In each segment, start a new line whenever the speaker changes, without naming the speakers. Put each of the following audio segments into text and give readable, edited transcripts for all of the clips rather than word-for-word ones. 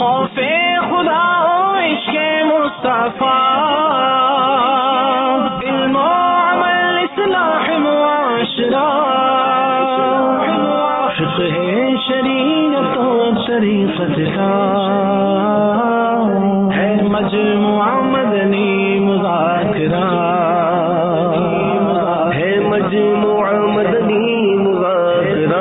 خوف خدا ہو عشق مصطفیٰ، علم و عمل اصلاح معاشرہ، فقہ شریعت و طریقت کا ہے مجموعہ مدنی مذاکرہ، ہے مجموعہ مدنی مذاکرہ۔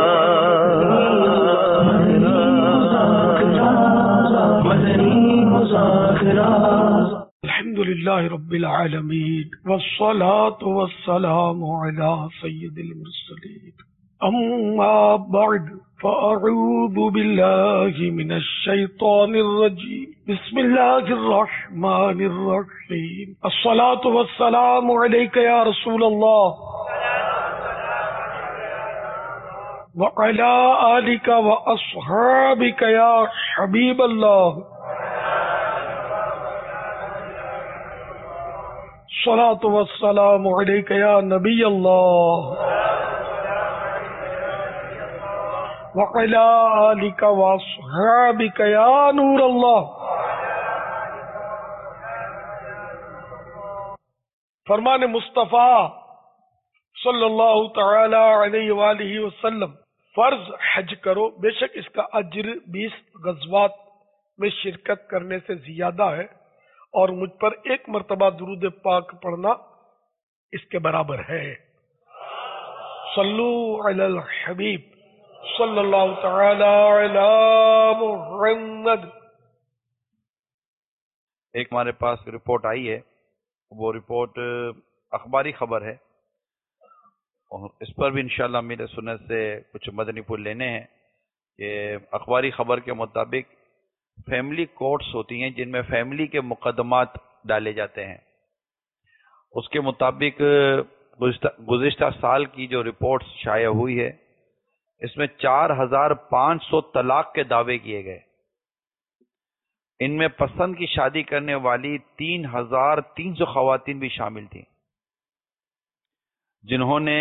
الحمد للہ رب العالمین والصلاة والسلام علی سید المرسلین، اما بعد فاعوذ باللہ من الشیطان الرجیم، بسم اللہ الرحمن الرحیم، الصلاة والسلام علیک یا رسول اللہ وعلی آلک واصحابک یا حبیب اللہ، الصلاة والسلام علیک یا نبی اللہ وعلی آلک واصحابک یا نور اللہ۔ فرمان مصطفیٰ صلی اللہ تعالی علیہ وآلہ وسلم، فرض حج کرو، بے شک اس کا اجر 20 غزوات میں شرکت کرنے سے زیادہ ہے، اور مجھ پر ایک مرتبہ درود پاک پڑھنا اس کے برابر ہے۔ صلو علی الحبیب صلی اللہ تعالی علی محمد۔
ایک ہمارے پاس رپورٹ آئی ہے، وہ رپورٹ اخباری خبر ہے، اور اس پر بھی انشاءاللہ میرے سنت سے کچھ مدنی پھول لینے ہیں۔ کہ اخباری خبر کے مطابق فیملی کورٹس ہوتی ہیں جن میں فیملی کے مقدمات ڈالے جاتے ہیں۔ اس کے مطابق گزشتہ سال کی جو رپورٹس شائع ہوئی ہے، اس میں 4500 طلاق کے دعوے کیے گئے۔ ان میں پسند کی شادی کرنے والی 3300 خواتین بھی شامل تھیں، جنہوں نے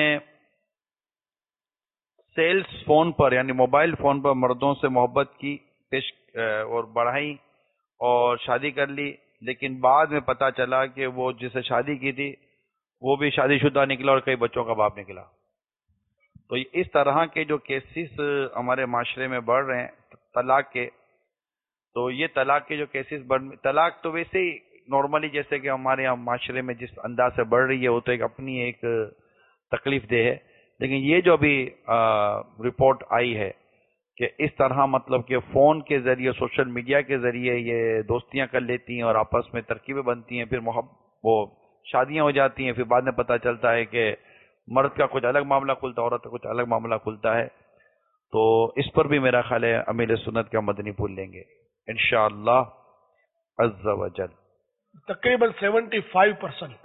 سیلز فون پر یعنی موبائل فون پر مردوں سے محبت کی اور بڑھائی اور شادی کر لی، لیکن بعد میں پتا چلا کہ وہ جسے شادی کی تھی وہ بھی شادی شدہ نکلا اور کئی بچوں کا باپ نکلا۔ تو اس طرح کے جو کیسز ہمارے معاشرے میں بڑھ رہے ہیں طلاق کے، تو یہ طلاق کے جو کیسز طلاق تو ویسے ہی نارملی جیسے کہ ہمارے یہاں معاشرے میں جس انداز سے بڑھ رہی ہے وہ تو ایک اپنی ایک تکلیف دہ ہے، لیکن یہ جو ابھی رپورٹ آئی ہے کہ اس طرح مطلب کہ فون کے ذریعے سوشل میڈیا کے ذریعے یہ دوستیاں کر لیتی ہیں اور آپس میں ترکیبیں بنتی ہیں، پھر وہ شادیاں ہو جاتی ہیں، پھر بعد میں پتہ چلتا ہے کہ مرد کا کچھ الگ معاملہ کھلتا ہے، عورت کا کچھ الگ معاملہ کھلتا ہے۔ تو اس پر بھی میرا خیال ہے امیر سنت کا مدنی پھول لیں گے انشاءاللہ عز و جل۔
تقریباً 75%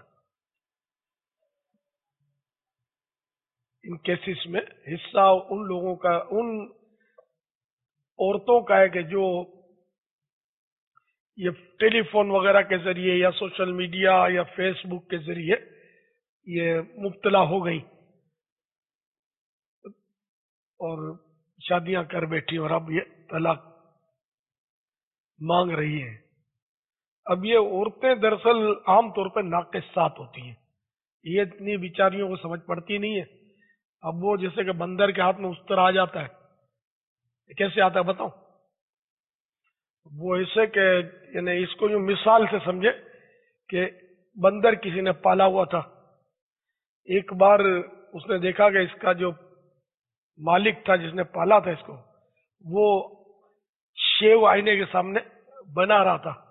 ان کیسز میں حصہ ان لوگوں کا، ان عورتوں کا ہے کہ جو یہ ٹیلی فون وغیرہ کے ذریعے یا سوشل میڈیا یا فیس بک کے ذریعے یہ مبتلا ہو گئی اور شادیاں کر بیٹھی اور اب یہ طلاق مانگ رہی ہیں۔ اب یہ عورتیں دراصل عام طور پہ ناقصات ہوتی ہیں، یہ اتنی بیچاریوں کو سمجھ پڑتی نہیں ہے۔ اب وہ جیسے کہ بندر کے ہاتھ میں استر آ جاتا ہے، کیسے آتا ہے بتاؤں؟ وہ ایسے کہ یعنی اس کو جو مثال سے سمجھے کہ بندر کسی نے پالا ہوا تھا، ایک بار اس نے دیکھا کہ اس کا جو مالک تھا جس نے پالا تھا اس کو، وہ شیو آئینے کے سامنے بنا رہا تھا۔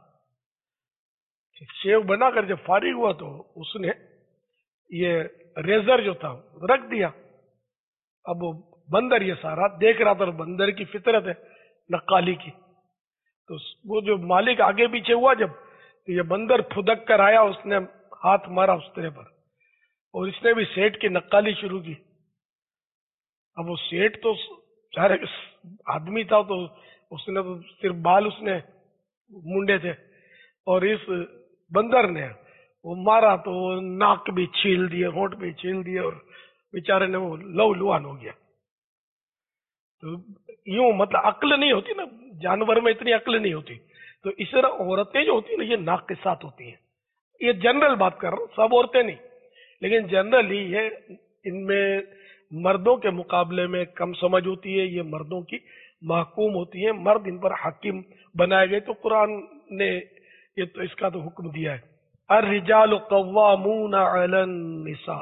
شیو بنا کر جب فارغ ہوا تو اس نے یہ ریزر جو تھا رکھ دیا۔ اب وہ بندر یہ سارا دیکھ رہا تھا، اور بندر کی فطرت ہے نقالی کی، تو وہ جو مالک آگے پیچھے ہوا جب، تو یہ بندر پھدک کر آیا، اس نے ہاتھ مارا اس طرح پر، اور اس نے بھی سیٹ کی نقالی شروع کی۔ اب وہ سیٹ تو چارے آدمی تھا، تو اس نے تو صرف بال اس نے منڈے تھے، اور اس بندر نے وہ مارا تو وہ ناک بھی چھیل دیے، ہونٹ بھی چھیل دیے، اور بیچارے نے وہ لو لوان ہو گیا۔ تو यूं मतलब अक्ल नहीं होती ना, जानवर में इतनी अक्ल नहीं होती, तो इस तरह औरतें जो होती है ना ये नाक़िसात होती हैं। ये जनरल बात कर रहा हूँ, सब औरतें नहीं, लेकिन जनरली ये इनमें मर्दों के मुकाबले में कम समझ होती है, ये मर्दों की महकूम होती है, मर्द इन पर हाकिम बनाए गए। तो कुरान ने ये तो इसका तो हुक्म दिया है, अर्रिजालु कव्वामून अलन निसा,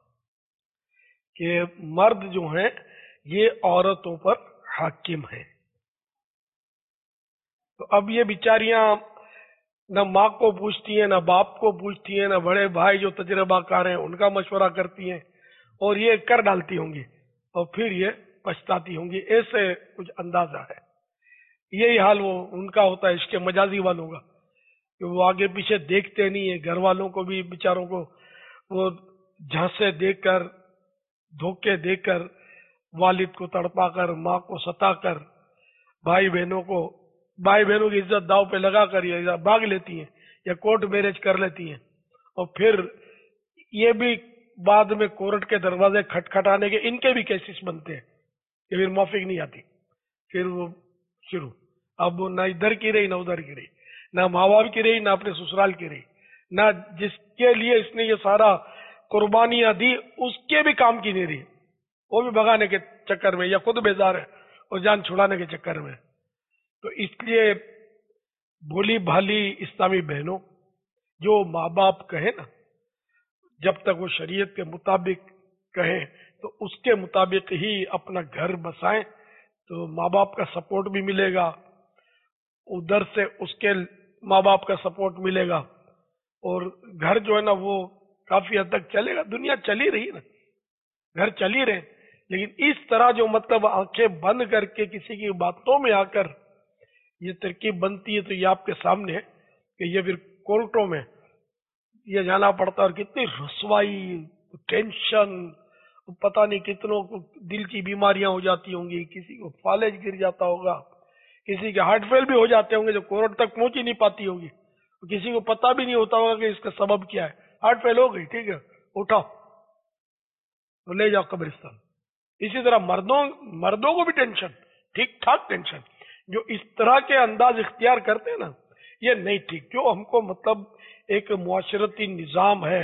कि मर्द जो हैं ये औरतों पर हाकिम हैं। तो अब ये बिचारियां न माँ को पूछती हैं, न बाप को पूछती हैं, न बड़े भाई जो तजर्बाकार हैं उनका मशवरा करती हैं, और ये कर डालती होंगी और फिर ये पछताती होंगी, ऐसे कुछ अंदाजा है। यही हाल वो उनका होता है इसके मजाजी वालों का, कि वो आगे पीछे देखते नहीं है, घर वालों को भी बेचारों को वो झांसे देकर, धोखे देकर, वालिद को तड़पाकर, माँ को सताकर, भाई बहनों की इज्जत दाव पे लगा कर या भाग लेती हैं या कोर्ट मैरिज कर लेती हैं, और फिर ये भी बाद में कोर्ट के दरवाजे खटखटाने के इनके भी केसेस बनते हैं कि फिर माफी नहीं आती, फिर वो शुरू, अब वो ना इधर की रही ना उधर की रही, ना माँ बाप की रही ना अपने ससुराल की रही, ना जिसके लिए इसने ये सारा कुर्बानियां दी उसके भी काम की नहीं रही, वो भी भगाने के चक्कर में या खुद बेजार है और जान छुड़ाने के चक्कर में। तो इसलिए भोली भाली इस्लामी बहनों, जो माँ बाप कहे ना, जब तक वो शरीयत के मुताबिक कहें तो उसके मुताबिक ही अपना घर बसाएं, तो माँ बाप का सपोर्ट भी मिलेगा, उधर से उसके माँ बाप का सपोर्ट मिलेगा, और घर जो है ना वो काफी हद तक चलेगा। दुनिया चली रही ना, घर चल ही रहे, लेकिन इस तरह जो मतलब आंखें बंद करके किसी की बातों में आकर ये तरकीब बनती है, तो ये आपके सामने है कि ये फिर कोर्टों में ये जाना पड़ता है, और कितनी रुसवाई, टेंशन, पता नहीं कितनों को दिल की बीमारियां हो जाती होंगी, किसी को फालेज गिर जाता होगा, किसी के हार्ट फेल भी हो जाते होंगे जो कोर्ट तक पहुंच ही नहीं पाती होगी, किसी को पता भी नहीं होता होगा कि इसका सबब क्या है, हार्ट फेल हो गई, ठीक है उठाओ तो ले जाओ कब्रिस्तान। इसी तरह मर्दों को भी टेंशन, ठीक ठाक टेंशन। जो इस तरह के अंदाज इख्तियार करते हैं ना, ये नहीं ठीक। जो हमको मतलब एक मुआशरती निजाम है,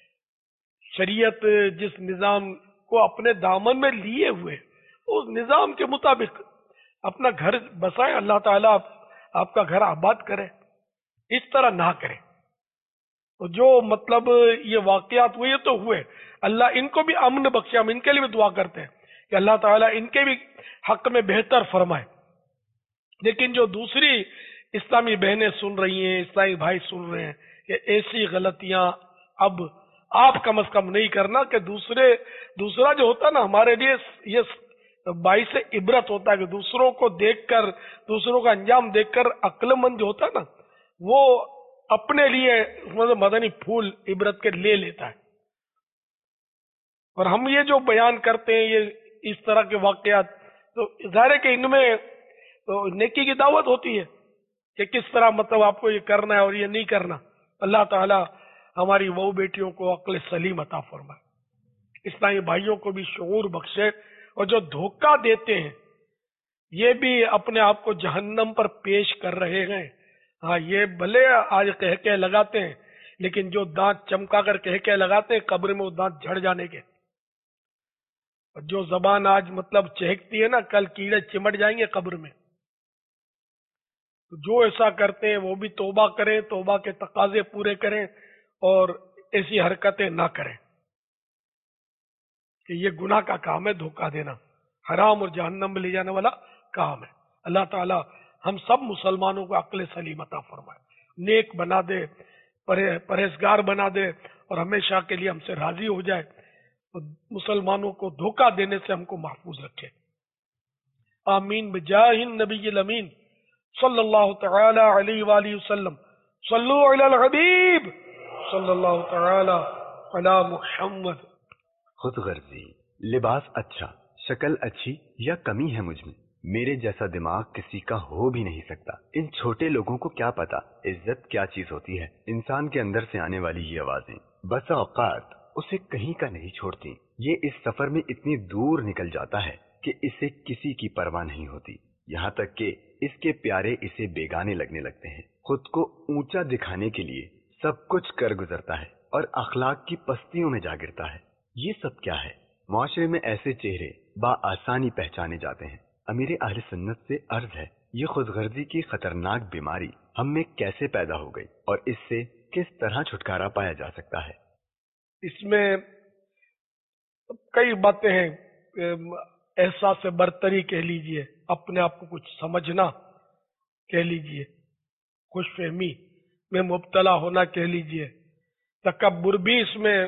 शरीयत जिस निजाम को अपने दामन में लिए हुए, उस निजाम के मुताबिक अपना घर बसाए, अल्लाह ताला आपका घर आबाद करे, इस तरह ना करे। तो जो मतलब ये वाकयात हुए तो हुए, अल्लाह इनको भी अमन बख्शे, हम इनके लिए भी दुआ करते हैं कि अल्लाह ताला इनके भी हक में बेहतर फरमाए। लेकिन जो दूसरी इस्लामी बहनें सुन रही हैं, इस्लामी भाई सुन रहे हैं कि ऐसी गलतियां अब आप कम से कम नहीं करना, कि दूसरा जो होता ना हमारे लिए ये बाइस से इबरत होता है कि दूसरों को देखकर, दूसरों का अंजाम देखकर अक्लमंद जो होता है ना, वो अपने लिए मतलब मदनी फूल इबरत के ले लेता है। और हम ये जो बयान करते हैं ये इस तरह के वाकयात, तो जाहिर है कि इनमें तो नेकी की दावत होती है कि किस तरह मतलब आपको ये करना है और ये नहीं करना। अल्लाह ताला हमारी बहू बेटियों को अक्ल सलीम अता फरमाए, इस्लामी भाइयों को भी शऊर बख्शे, और जो धोखा देते हैं ये भी अपने आप को जहन्नम पर पेश कर रहे हैं। हाँ, ये भले आज कह के लगाते हैं, लेकिन जो दांत चमका कर कह के लगाते हैं, कब्र में वो दांत झड़ जाने के। और जो जबान आज मतलब चहकती है ना, कल कीड़े चिमट जाएंगे कब्र में। तो जो ऐसा करते हैं वो भी तौबा करें, तौबा के तकाजे पूरे करें और ऐसी हरकतें ना करें कि ये गुनाह का काम है, धोखा देना हराम और जहन्नम में ले जाने वाला काम है। अल्लाह ताला हम सब मुसलमानों को अक्ल सलीम अता फरमाए, नेक बना दे, परहेजगार बना दे, और हमेशा के लिए हमसे राजी हो जाए, तो मुसलमानों को धोखा देने से हमको महफूज रखे। आमीन बिजाहिन नबील अमीन सल्लल्लाहु तआला अलैहि वालैहि वसल्लम। सल्लु अलल हबीब सल्लल्लाहु तआला अला मुहम्मद।
खुदगर्जी, लिबास अच्छा, शक्ल अच्छी या कमी है मुझ में, मेरे जैसा दिमाग किसी का हो भी नहीं सकता। इन छोटे लोगों को क्या पता इज्जत क्या चीज होती है। इंसान के अंदर से आने वाली ये आवाजें बसा औकात उसे कहीं का नहीं छोड़ती। ये इस सफर में इतनी दूर निकल जाता है کہ اسے کسی کی پرواہ نہیں ہوتی، یہاں تک کہ اس کے پیارے اسے بیگانے لگنے لگتے ہیں۔ خود کو اونچا دکھانے کے لیے سب کچھ کر گزرتا ہے اور اخلاق کی پستیوں میں جا گرتا ہے۔ یہ سب کیا ہے؟ معاشرے میں ایسے چہرے بآسانی پہچانے جاتے ہیں۔ امیر اہل سنت سے عرض ہے، یہ خود غرضی کی خطرناک بیماری ہم میں کیسے پیدا ہو گئی اور اس سے کس طرح چھٹکارا پایا جا سکتا ہے؟
اس میں کئی باتیں ہیں، احساس برتری کہہ لیجئے، اپنے آپ کو کچھ سمجھنا کہہ لیجئے، خوش فہمی میں مبتلا ہونا کہہ لیجئے، تکبر بھی اس میں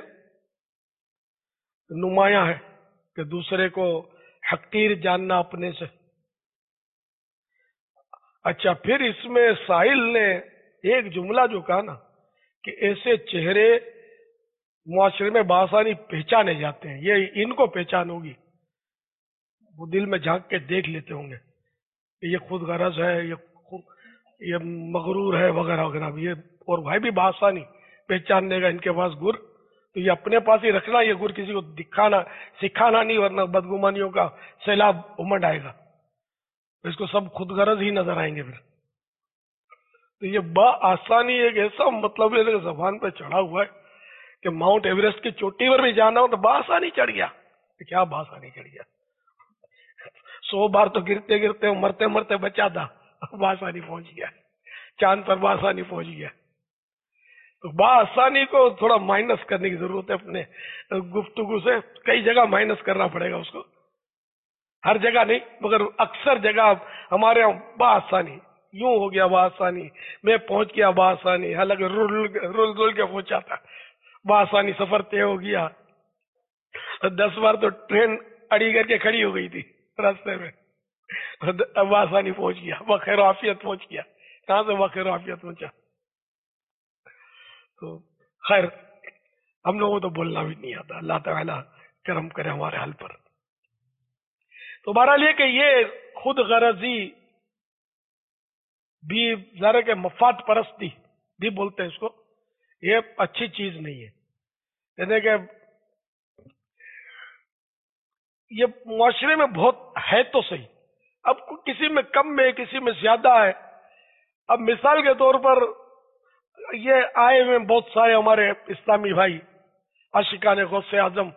نمایاں ہے کہ دوسرے کو حقیر جاننا اپنے سے۔ اچھا، پھر اس میں ساحل نے ایک جملہ جو کہا نا کہ ایسے چہرے معاشرے میں بآسانی پہچانے جاتے ہیں، یہ ان کو پہچان ہوگی، وہ دل میں جھانک کے دیکھ لیتے ہوں گے کہ یہ خود غرض ہے، یہ مغرور ہے وغیرہ وغیرہ، یہ اور بھائی بھی بآسانی پہچاننے گا ان کے پاس گر، تو یہ اپنے پاس ہی رکھنا، یہ گر کسی کو دکھانا سکھانا نہیں، ورنہ بدگمانیوں کا سیلاب امڈ آئے گا، اس کو سب خود غرض ہی نظر آئیں گے پھر۔ تو یہ بآسانی ایک ایسا مطلب ہے کہ زبان پہ چڑھا ہوا ہے کہ ماؤنٹ ایوریسٹ کی چوٹی پر بھی جانا ہو تو بآسانی چڑھ گیا، کیا بآسانی چڑھ گیا، 100 بار تو گرتے گرتے مرتے مرتے بچا تھا، بآسانی پہنچ گیا، چاند پر بآسانی پہنچ گیا۔ تو بآسانی کو تھوڑا مائنس کرنے کی ضرورت ہے، اپنے گفتگو سے کئی جگہ مائنس کرنا پڑے گا اس کو، ہر جگہ نہیں مگر اکثر جگہ ہمارے یہاں بآسانی، یوں ہو گیا بآسانی، میں پہنچ گیا بآسانی، حالانکہ رول کے پہنچا تھا، بآسانی سفر طے ہو گیا، 10 بار تو ٹرین اڑی کر کے کھڑی ہو گئی تھی راستے میں، بآسانی پہنچ گیا، بخیر و عافیت پہنچ گیا۔ کہاں سے بخیر و عافیت پہنچا؟ تو خیر، ہم لوگوں کو تو بولنا بھی نہیں آتا، اللہ تعالیٰ کرم کرے ہمارے حال پر۔ تو بہرحال یہ کہ یہ خود غرضی بھی ذرا کہ مفاد پرستی بھی بولتے ہیں اس کو، یہ اچھی چیز نہیں ہے، یعنی کہ یہ معاشرے میں بہت ہے تو صحیح، اب کسی میں کم ہے کسی میں زیادہ ہے۔ اب مثال کے طور پر یہ آئے ہوئے بہت سارے ہمارے اسلامی بھائی عاشقان غوث اعظم،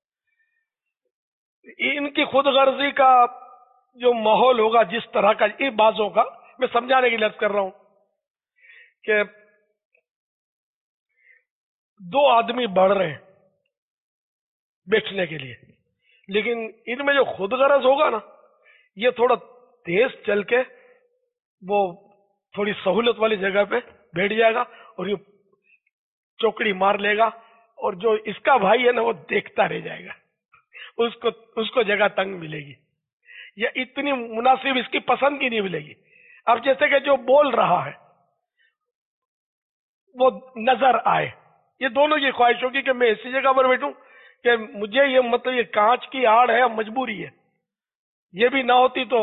ان کی خود غرضی کا جو ماحول ہوگا جس طرح کا، ان بازوں کا میں سمجھانے کی لفظ کر رہا ہوں کہ 2 آدمی بڑھ رہے ہیں بیٹھنے کے لیے، لیکن ان میں جو خود غرض ہوگا نا یہ تھوڑا تیز چل کے وہ تھوڑی سہولت والی جگہ پہ بیٹھ جائے گا اور یہ چوکڑی مار لے گا، اور جو اس کا بھائی ہے نا وہ دیکھتا رہ جائے گا، اس کو جگہ تنگ ملے گی، یا اتنی مناسب اس کی پسند کی نہیں ملے گی۔ اب جیسے کہ جو بول رہا ہے وہ نظر آئے، یہ دونوں کی خواہش ہوگی کہ میں ایسی جگہ پر بیٹھوں کہ مجھے یہ مطلب یہ کانچ کی آڑ ہے، مجبوری ہے، یہ بھی نہ ہوتی تو،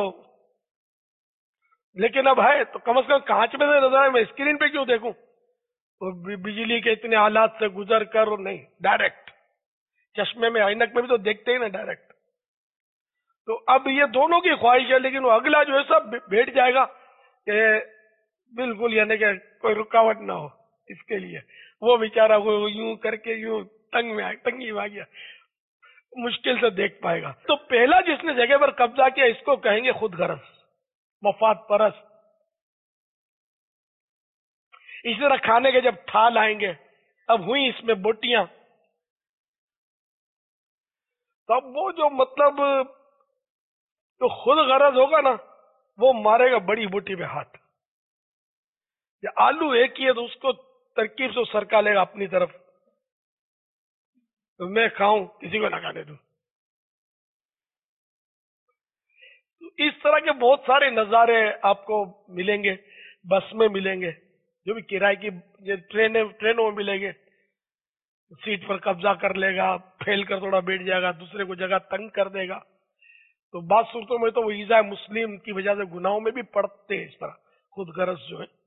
لیکن اب ہے تو کم از کم کانچ میں سے نظر آئے، میں اسکرین پہ کیوں دیکھوں؟ اور بجلی کے اتنے حالات سے گزر کر نہیں، ڈائریکٹ چشمے میں عینک میں بھی تو دیکھتے ہی نا ڈائریکٹ۔ تو اب یہ دونوں کی خواہش ہے، لیکن وہ اگلا جو ہے سب بیٹھ جائے گا کہ بالکل یعنی کہ کوئی رکاوٹ نہ ہو اس کے لیے، وہ بیچارہ وہ یوں کر کے یوں تنگی میں آ گیا، مشکل سے دیکھ پائے گا۔ تو پہلا جس نے جگہ پر قبضہ کیا اس کو کہیں گے خود غرض، مفاد پرست۔ اس طرح کھانے کے جب تھال آئیں گے، اب ہوئی اس میں بوٹیاں، تو اب وہ جو مطلب تو خود غرض ہوگا نا وہ مارے گا بڑی بوٹی پہ ہاتھ، یا آلو ایک ہی ہے تو اس کو ترکیب سے سرکا لے گا اپنی طرف، تو میں کھاؤں کسی کو نہ کھانے دوں۔ اس طرح کے بہت سارے نظارے آپ کو ملیں گے، بس میں ملیں گے، جو بھی کرائے کی ٹرینوں میں ملیں گے، سیٹ پر قبضہ کر لے گا، پھیل کر تھوڑا بیٹھ جائے گا، دوسرے کو جگہ تنگ کر دے گا۔ تو بعض صورتوں میں تو وہ ایذاء مسلم کی وجہ سے گناہوں میں بھی پڑتے ہیں، اس طرح خود غرض جو ہے۔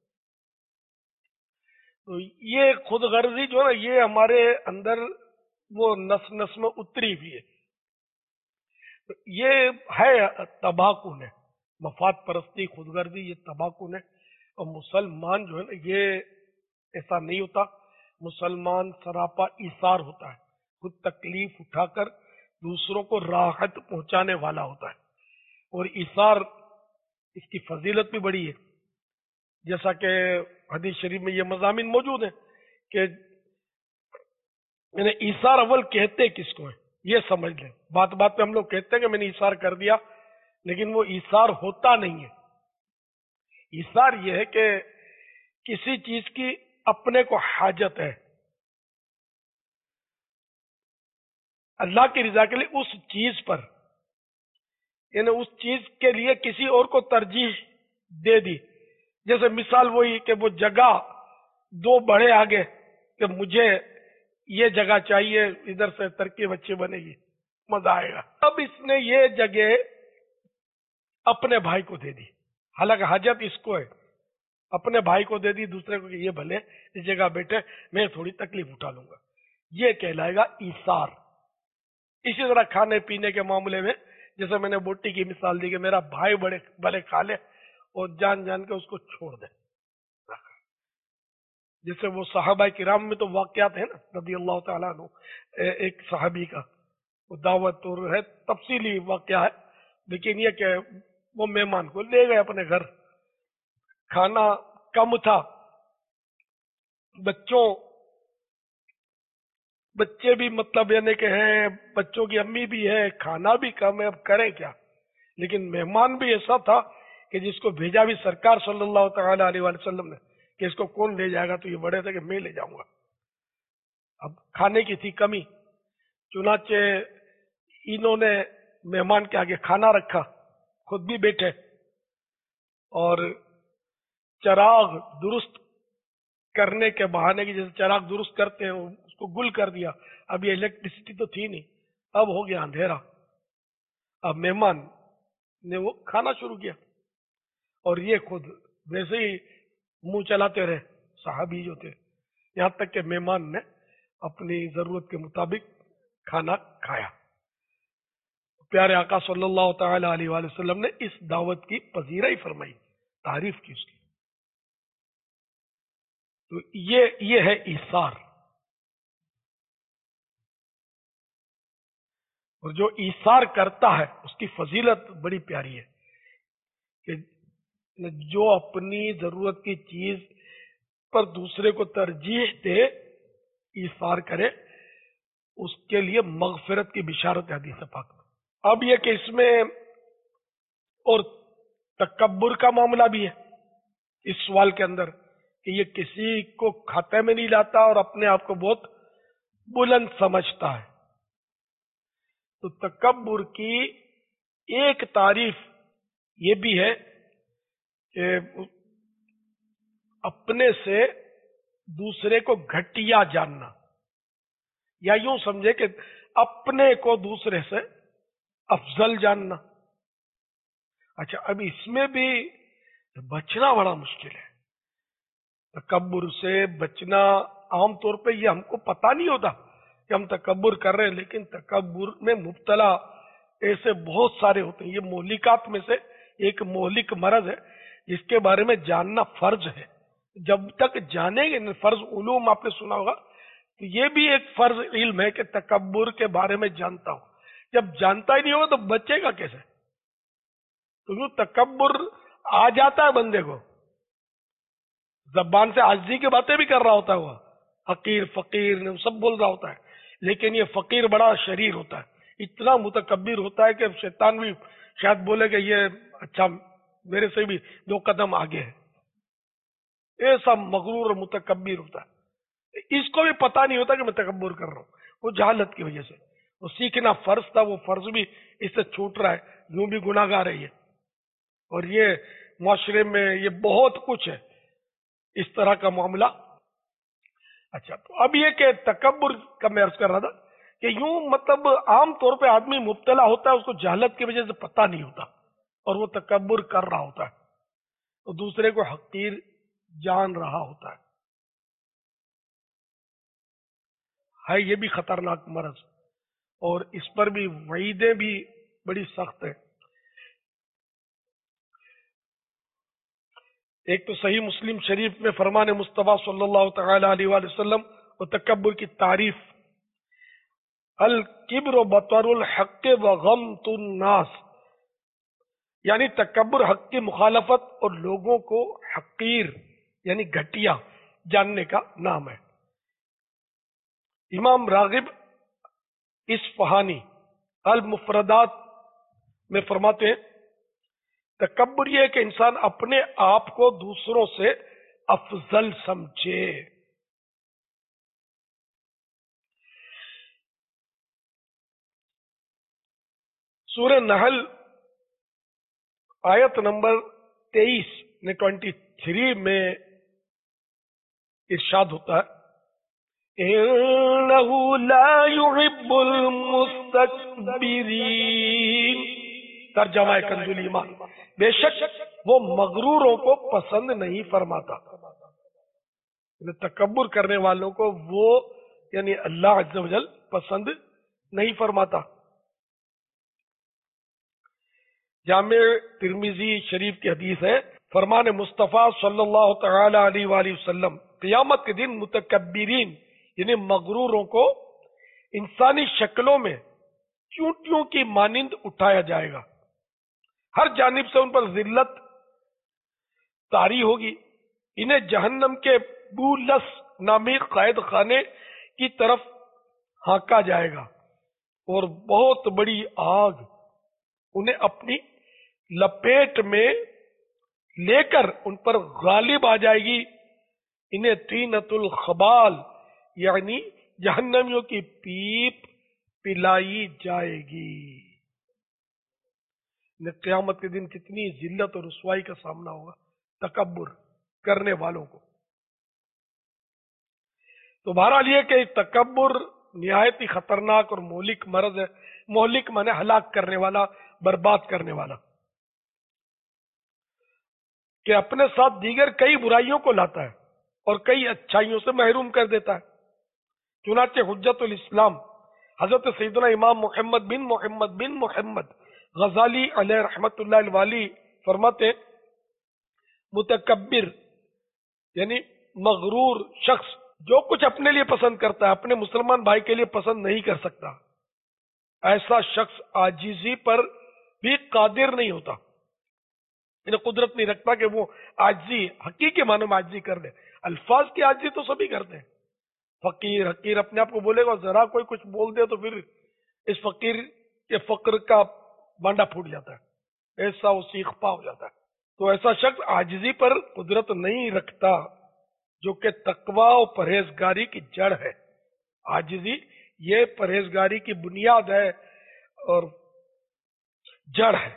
تو یہ خود غرضی جو ہے نا یہ ہمارے اندر وہ نس نس میں اتری بھی ہے۔ یہ ہے تباکن ہے، مفاد پرستی، خود غرضی، یہ تباکن ہے. اور مسلمان جو ہے نا یہ ایسا نہیں ہوتا. مسلمان سراپا ایثار ہوتا ہے، خود تکلیف اٹھا کر دوسروں کو راحت پہنچانے والا ہوتا ہے. اور ایثار اس کی فضیلت بھی بڑی ہے، جیسا کہ حدیث شریف میں یہ مضامین موجود ہیں کہ یعنی ایثار اول کہتے کس کو ہے یہ سمجھ لیں. بات بات پہ ہم لوگ کہتے ہیں کہ میں نے ایثار کر دیا، لیکن وہ ایثار ہوتا نہیں ہے. ایثار یہ ہے کہ کسی چیز کی اپنے کو حاجت ہے، اللہ کی رضا کے لیے اس چیز پر، یعنی اس چیز کے لیے کسی اور کو ترجیح دے دی. جیسے مثال وہی کہ وہ جگہ دو بڑے آگے کہ مجھے یہ جگہ چاہیے، ادھر سے ترکیب اچھی بنے گی، مزہ آئے گا. اب اس نے یہ جگہ اپنے بھائی کو دے دی، حالانکہ حاجت اس کو ہے، اپنے بھائی کو دے دی دوسرے کو کہ یہ بھلے اس جگہ بیٹھے، میں تھوڑی تکلیف اٹھا لوں گا. یہ کہلائے گا ایثار. اسی طرح کھانے پینے کے معاملے میں جیسے میں نے بوٹی کی مثال دی کہ میرا بھائی بڑے کھا لے اور جان جان کے اس کو چھوڑ دے. جیسے وہ صحابہ کرام میں تو واقعات ہیں نا رضی اللہ تعالیٰ عنہ. ایک صحابی کا وہ دعوت اور ہے، تفصیلی واقعہ ہے، لیکن یہ کہ وہ مہمان کو لے گئے اپنے گھر، کھانا کم تھا، بچے بھی مطلب یعنی کہ ہیں، بچوں کی امی بھی ہے، کھانا بھی کم ہے، اب کریں کیا. لیکن مہمان بھی ایسا تھا کہ جس کو بھیجا بھی سرکار صلی اللہ تعالی علیہ وآلہ وسلم نے کہ اس کو کون لے جائے گا، تو یہ بڑے تھے کہ میں لے جاؤں گا. اب کھانے کی تھی کمی، چنانچہ انہوں نے مہمان کے آگے کھانا رکھا، خود بھی بیٹھے اور چراغ درست کرنے کے بہانے کی، جیسے چراغ درست کرتے ہیں اس کو گل کر دیا. اب یہ الیکٹریسٹی تو تھی نہیں، اب ہو گیا اندھیرا. اب مہمان نے وہ کھانا شروع کیا اور یہ خود ویسے ہی منہ چلاتے رہے صحابی جو تھے، یہاں تک کہ مہمان نے اپنی ضرورت کے مطابق کھانا کھایا. پیارے آقا صلی اللہ تعالی علیہ وآلہ وسلم نے اس دعوت کی پذیرائی فرمائی، تعریف کی اس کی. تو یہ ہے ایثار. اور جو ایثار کرتا ہے اس کی فضیلت بڑی پیاری ہے کہ جو اپنی ضرورت کی چیز پر دوسرے کو ترجیح دے، ایثار کرے، اس کے لیے مغفرت کی بشارت ہے حدیث پاک میں. اب یہ کہ اس میں اور تکبر کا معاملہ بھی ہے اس سوال کے اندر کہ یہ کسی کو کھاتے میں نہیں لاتا اور اپنے آپ کو بہت بلند سمجھتا ہے. تو تکبر کی ایک تعریف یہ بھی ہے کہ اپنے سے دوسرے کو گھٹیا جاننا، یا یوں سمجھے کہ اپنے کو دوسرے سے افضل جاننا. اچھا، اب اس میں بھی بچنا بڑا مشکل ہے. تکبر سے بچنا عام طور پہ یہ ہم کو پتہ نہیں ہوتا کہ ہم تکبر کر رہے ہیں، لیکن تکبر میں مبتلا ایسے بہت سارے ہوتے ہیں. یہ مہلکات میں سے ایک مہلک مرض ہے جس کے بارے میں جاننا فرض ہے. جب تک جانیں گے، فرض علوم آپ نے سنا ہوگا، تو یہ بھی ایک فرض علم ہے کہ تکبر کے بارے میں جانتا ہوں. جب جانتا ہی نہیں ہوگا تو بچے گا کیسے؟ تو یوں تکبر آ جاتا ہے بندے کو، زبان سے عاجزی کی باتیں بھی کر رہا ہوتا ہے، وہ حقیر فقیر سب بول رہا ہوتا ہے، لیکن یہ فقیر بڑا شریر ہوتا ہے، اتنا متکبر ہوتا ہے کہ شیطان بھی شاید بولے کہ یہ اچھا میرے سے بھی 2 قدم آگے ہے. ایسا مغرور اور متکبر ہوتا ہے. اس کو بھی پتا نہیں ہوتا کہ میں تکبر کر رہا ہوں، وہ جہالت کی وجہ سے. وہ سیکھنا فرض تھا، وہ فرض بھی اس سے چھوٹ رہا ہے، یوں بھی گناہگار ہے یہ. اور یہ معاشرے میں یہ بہت کچھ ہے اس طرح کا معاملہ. اچھا، تو اب یہ کہ تکبر کا میں عرض کر رہا تھا کہ یوں مطلب عام طور پہ آدمی مبتلا ہوتا ہے، اس کو جہالت کی وجہ سے پتہ نہیں ہوتا اور وہ تکبر کر رہا ہوتا ہے، تو دوسرے کو حقیر جان رہا ہوتا ہے. یہ بھی خطرناک مرض، اور اس پر بھی وعیدیں بھی بڑی سخت ہے. ایک تو صحیح مسلم شریف میں فرمان مصطفیٰ صلی اللہ تعالی علیہ وآلہ وسلم و تکبر کی تعریف، الکبر بطر الحق وغمط الناس، یعنی تکبر حق کی مخالفت اور لوگوں کو حقیر یعنی گھٹیا جاننے کا نام ہے. امام راغب اصفہانی المفردات میں فرماتے ہیں تکبر یہ ہے کہ انسان اپنے آپ کو دوسروں سے افضل سمجھے. سورہ نحل آیت نمبر 23 نے 23 میں ارشاد ہوتا ہے اِنَّهُ لَا يُحِبُّ الْمُسْتَكْبِرِينَ. ترجمہ کنز ایمان، بے شک وہ مغروروں کو پسند نہیں فرماتا. تکبر کرنے والوں کو وہ یعنی اللہ عز و جل پسند نہیں فرماتا. جامع ترمذی شریف کی حدیث ہے، فرمان مصطفیٰ صلی اللہ تعالی علیہ وآلہ وسلم قیامت کے دن متکبرین یعنی مغروروں کو انسانی شکلوں میں چونٹیوں کی مانند اٹھایا جائے گا. ہر جانب سے ان پر ذلت طاری ہوگی. انہیں جہنم کے بولس نامی قید خانے کی طرف ہانکا جائے گا اور بہت بڑی آگ انہیں اپنی لپیٹ میں لے کر ان پر غالب آ جائے گی. انہیں طینۃ الخبال یعنی جہنمیوں کی پیپ پلائی جائے گی. قیامت کے دن کتنی ذلت اور رسوائی کا سامنا ہوگا تکبر کرنے والوں کو. تو بہرحال یہ کہ تکبر نہایت ہی خطرناک اور مہلک مرض ہے. مہلک مانے ہلاک کرنے والا، برباد کرنے والا، کہ اپنے ساتھ دیگر کئی برائیوں کو لاتا ہے اور کئی اچھائیوں سے محروم کر دیتا ہے. چنانچہ حجت الاسلام حضرت سیدنا امام محمد بن محمد غزالی علیہ رحمت اللہ الوالی فرماتے متکبر یعنی مغرور شخص جو کچھ اپنے لیے پسند کرتا ہے اپنے مسلمان بھائی کے لیے پسند نہیں کر سکتا. ایسا شخص عاجزی پر بھی قادر نہیں ہوتا، انہیں قدرت نہیں رکھتا کہ وہ عاجزی حقیقی معنوں میں عاجزی کر لے. الفاظ کی عاجزی تو سبھی کرتے ہیں. فقیر حقیر اپنے آپ کو بولے گا، ذرا کوئی کچھ بول دے تو پھر اس فقیر کے فقر کا بانڈا پھوٹ جاتا ہے، ایسا وہ سیخ پا ہو جاتا ہے. تو ایسا شخص عاجزی پر قدرت نہیں رکھتا جو کہ تقوی و پرہیزگاری کی جڑ ہے. عاجزی یہ پرہیزگاری کی بنیاد ہے اور جڑ ہے.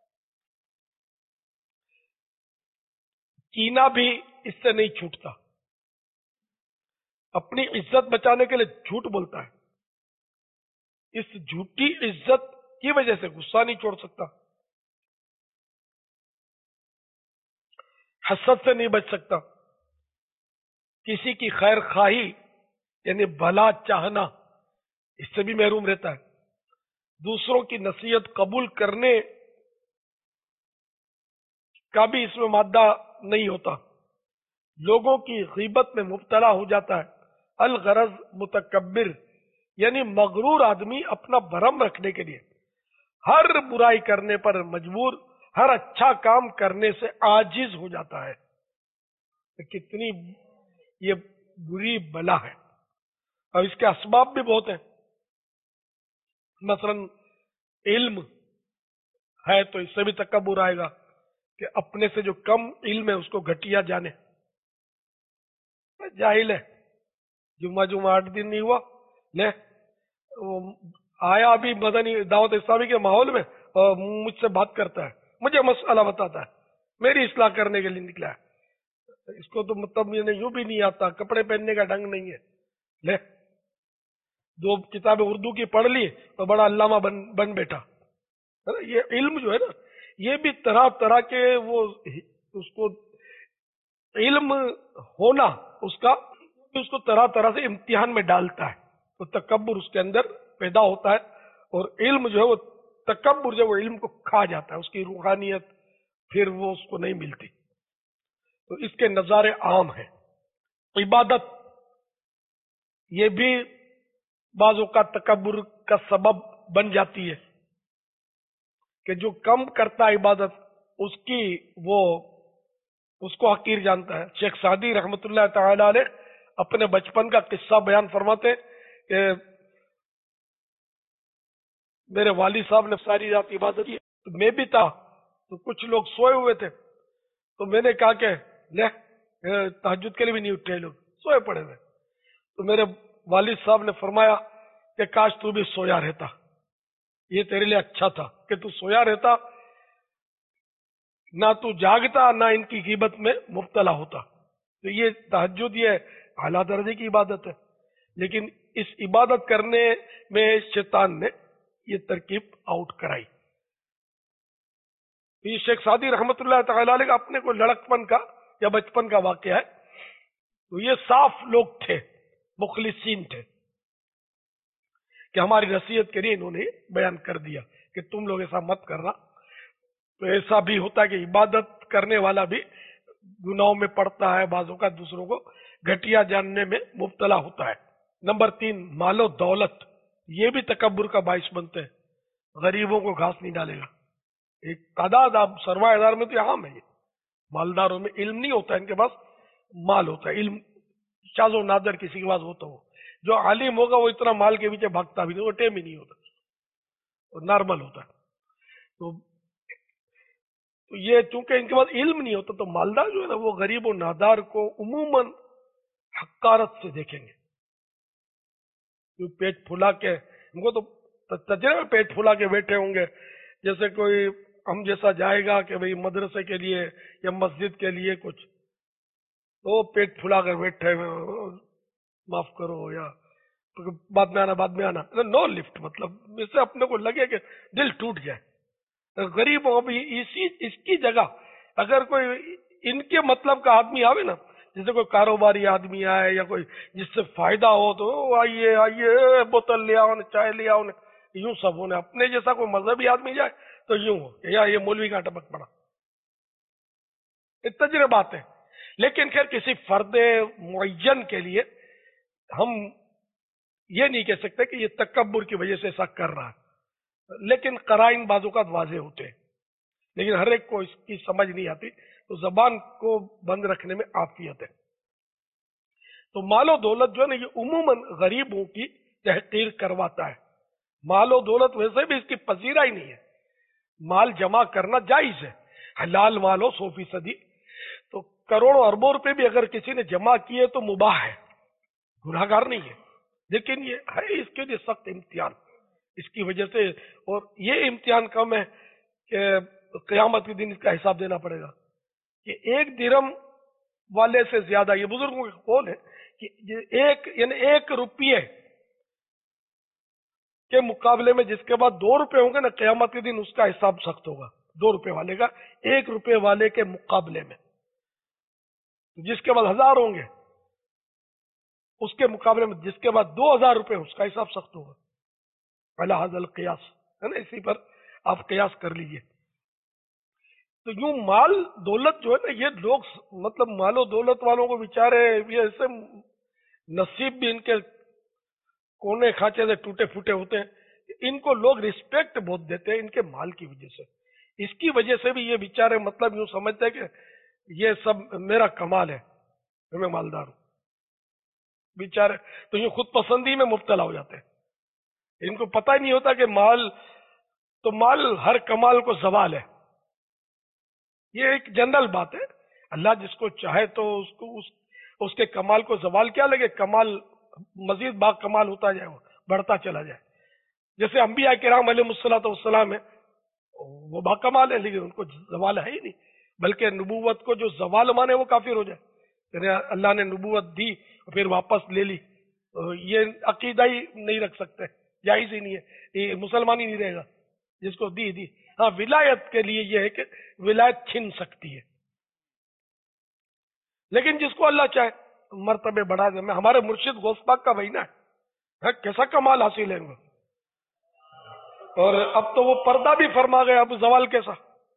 کینہ بھی اس سے نہیں چھوٹتا، اپنی عزت بچانے کے لیے جھوٹ بولتا ہے. اس جھوٹی عزت کی وجہ سے غصہ نہیں چھوڑ سکتا، حسد سے نہیں بچ سکتا، کسی کی خیر خواہی یعنی بھلا چاہنا اس سے بھی محروم رہتا ہے. دوسروں کی نصیحت قبول کرنے کا بھی اس میں مادہ نہیں ہوتا. لوگوں کی غیبت میں مبتلا ہو جاتا ہے. الغرض متکبر یعنی مغرور آدمی اپنا بھرم رکھنے کے لیے ہر برائی کرنے پر مجبور، ہر اچھا کام کرنے سے عاجز ہو جاتا ہے. کتنی یہ بری بلا ہے. اور اس کے اسباب بھی بہت ہیں. مثلا علم ہے تو اس سے بھی تکبر آئے گا کہ اپنے سے جو کم علم ہے اس کو گھٹیا جانے. جاہل ہے، جمعہ 8 دن نہیں ہوا، لے آیا ابھی مدنی دعوت اسلامی کے ماحول میں اور مجھ سے بات کرتا ہے، مجھے مسئلہ بتاتا ہے، میری اصلاح کرنے کے لیے نکلا ہے. اس کو تو مطلب یوں بھی نہیں آتا، کپڑے پہننے کا ڈھنگ نہیں ہے. لے 2 کتابیں اردو کی پڑھ لی تو بڑا علامہ بن بیٹھا. یہ علم جو ہے نا یہ بھی طرح طرح کے وہ اس کو علم ہونا اس کو طرح طرح سے امتحان میں ڈالتا ہے. تو تکبر اس کے اندر پیدا ہوتا ہے. اور علم جو ہے وہ تکبر جو وہ علم کو کھا جاتا ہے، اس کی روحانیت پھر وہ اس کو نہیں ملتی. تو اس کے نظارے عام ہیں. عبادت یہ بھی بعض اوقات تکبر کا سبب بن جاتی ہے کہ جو کم کرتا ہے عبادت اس کو حقیر جانتا ہے. شیخ سعدی رحمت اللہ تعالی علیہ اپنے بچپن کا قصہ بیان فرماتے کہ میرے والد صاحب نے ساری رات عبادت کی، میں بھی تھا، تو کچھ لوگ سوئے ہوئے تھے، تو میں نے کہا کہ لے تہجد کے لیے بھی نہیں اٹھے، لوگ سوئے پڑے ہوئے. تو میرے والد صاحب نے فرمایا کہ کاش تو بھی سویا رہتا، یہ تیرے لیے اچھا تھا کہ تو سویا رہتا، نہ تو جاگتا نہ ان کی غیبت میں مبتلا ہوتا. تو یہ تہجد یہ اعلیٰ درجے کی عبادت ہے، لیکن اس عبادت کرنے میں شیطان نے یہ ترکیب آؤٹ کرائی. یہ شیخ سعدی رحمت اللہ تعالی علیہ کا اپنے کو لڑکپن کا یا بچپن کا واقعہ ہے. تو یہ صاف لوگ تھے، مخلصین تھے، کہ ہماری نصیحت کے لیے انہوں نے بیان کر دیا کہ تم لوگ ایسا مت کرنا. تو ایسا بھی ہوتا ہے کہ عبادت کرنے والا بھی گناہوں میں پڑتا ہے، بعضوں کا دوسروں کو گھٹیا جاننے میں مبتلا ہوتا ہے. نمبر 3، مال و دولت، یہ بھی تکبر کا باعث بنتے ہیں. غریبوں کو گھاس نہیں ڈالے گا. ایک تعداد آپ سرمایہ دار میں تو عام ہے، یہ مالداروں میں علم نہیں ہوتا، ان کے پاس مال ہوتا ہے. علم شاذ و نادر کسی کے پاس ہوتا ہو. جو عالم ہوگا وہ اتنا مال کے پیچھے بھاگتا بھی نہیں، وہ ٹیم ہی نہیں ہوتا، وہ نارمل ہوتا ہے. تو یہ چونکہ ان کے پاس علم نہیں ہوتا، تو مالدار جو ہے نا وہ غریب و نادار کو عموماً حقارت سے دیکھیں گے. پیٹ پھلا کے، ان کو تو تجربہ پیٹ پھلا کے بیٹھے ہوں گے. جیسے کوئی ہم جیسا جائے گا کہ بھئی مدرسے کے لیے یا مسجد کے لیے کچھ، تو پیٹ پھلا کر بیٹھے ہوئے، معاف کرو یا بعد میں آنا نو لفٹ. مطلب اس سے اپنے کو لگے کہ دل ٹوٹ جائے. غریبوں بھی اس کی جگہ اگر کوئی ان کے مطلب کا آدمی آوے نا، جیسے کوئی کاروباری آدمی آئے یا کوئی جس سے فائدہ ہو، تو آئیے بوتل لے آؤ، چائے لے آؤ، یوں سب ہونے. اپنے جیسا کوئی مذہبی آدمی جائے تو یوں ہو کہ یا یہ مولوی کا ٹپک پڑا. تجربات ہیں. لیکن خیر کسی فرد معین کے لیے ہم یہ نہیں کہہ سکتے کہ یہ تکبر کی وجہ سے ایسا کر رہا ہے، لیکن قرائن بعض اوقات واضح ہوتے ہیں. لیکن ہر ایک کو اس کی سمجھ نہیں آتی، تو زبان کو بند رکھنے میں عافیت ہے. تو مال و دولت جو ہے نا، یہ عموماً غریبوں کی تحقیر کرواتا ہے. مال و دولت ویسے بھی اس کی پذیرا ہی نہیں ہے. مال جمع کرنا جائز ہے، حلال مال ہو 100%. تو کروڑوں اربوں روپے بھی اگر کسی نے جمع کیے تو مباح ہے، گناہ گار نہیں ہے. لیکن یہ ہے اس کے لیے سخت امتحان اس کی وجہ سے. اور یہ امتحان کم ہے کہ قیامت کے دن اس کا حساب دینا پڑے گا کہ 1 درہم والے سے زیادہ، یہ بزرگوں کا قول ہے کہ ایک روپیے کے مقابلے میں جس کے بعد 2 روپے ہوں گے نا، قیامت کے دن اس کا حساب سخت ہوگا. 2 روپے والے کا 1 روپے والے کے مقابلے میں، جس کے بعد 1000 ہوں گے اس کے مقابلے میں جس کے بعد 2000 روپے، اس کا حساب سخت ہوگا. پہلا حاصل قیاس ہے نا، اسی پر آپ قیاس کر لیجئے. تو یوں مال دولت جو ہے نا، یہ لوگ مطلب مال و دولت والوں کو بیچارے یہ ایسے نصیب بھی ان کے کونے کھانچے سے ٹوٹے پھوٹے ہوتے ہیں. ان کو لوگ رسپیکٹ بہت دیتے ہیں ان کے مال کی وجہ سے. اس کی وجہ سے بھی یہ بیچارے مطلب یوں سمجھتے ہیں کہ یہ سب میرا کمال ہے، میں مالدار ہوں. بیچارے تو یہ خود پسندی میں مبتلا ہو جاتے ہیں. ان کو پتہ ہی نہیں ہوتا کہ مال ہر کمال کو زوال ہے. یہ ایک جنرل بات ہے. اللہ جس کو چاہے تو اس کے کمال کو زوال کیا لگے، کمال مزید با کمال ہوتا جائے، وہ بڑھتا چلا جائے. جیسے انبیاء کرام علیہ الصلوۃ والسلام ہے، وہ با کمال ہے لیکن ان کو زوال ہے ہی نہیں. بلکہ نبوت کو جو زوال مانے وہ کافر ہو جائے. یعنی اللہ نے نبوت دی اور پھر واپس لے لی، یہ عقیدہ ہی نہیں رکھ سکتے، جائز ہی نہیں ہے. یہ مسلمان ہی نہیں رہے گا جس کو دی. ہاں ولایت کے لیے یہ ہے کہ ولایت چھن سکتی ہے، لیکن جس کو اللہ چاہے مرتبے بڑھا دے. میں ہمارے مرشد غوث پاک کا وہی نا ہے، کیسا کمال حاصل ہے ان کو. اور اب تو وہ پردہ بھی فرما گیا، اب زوال کیسا؟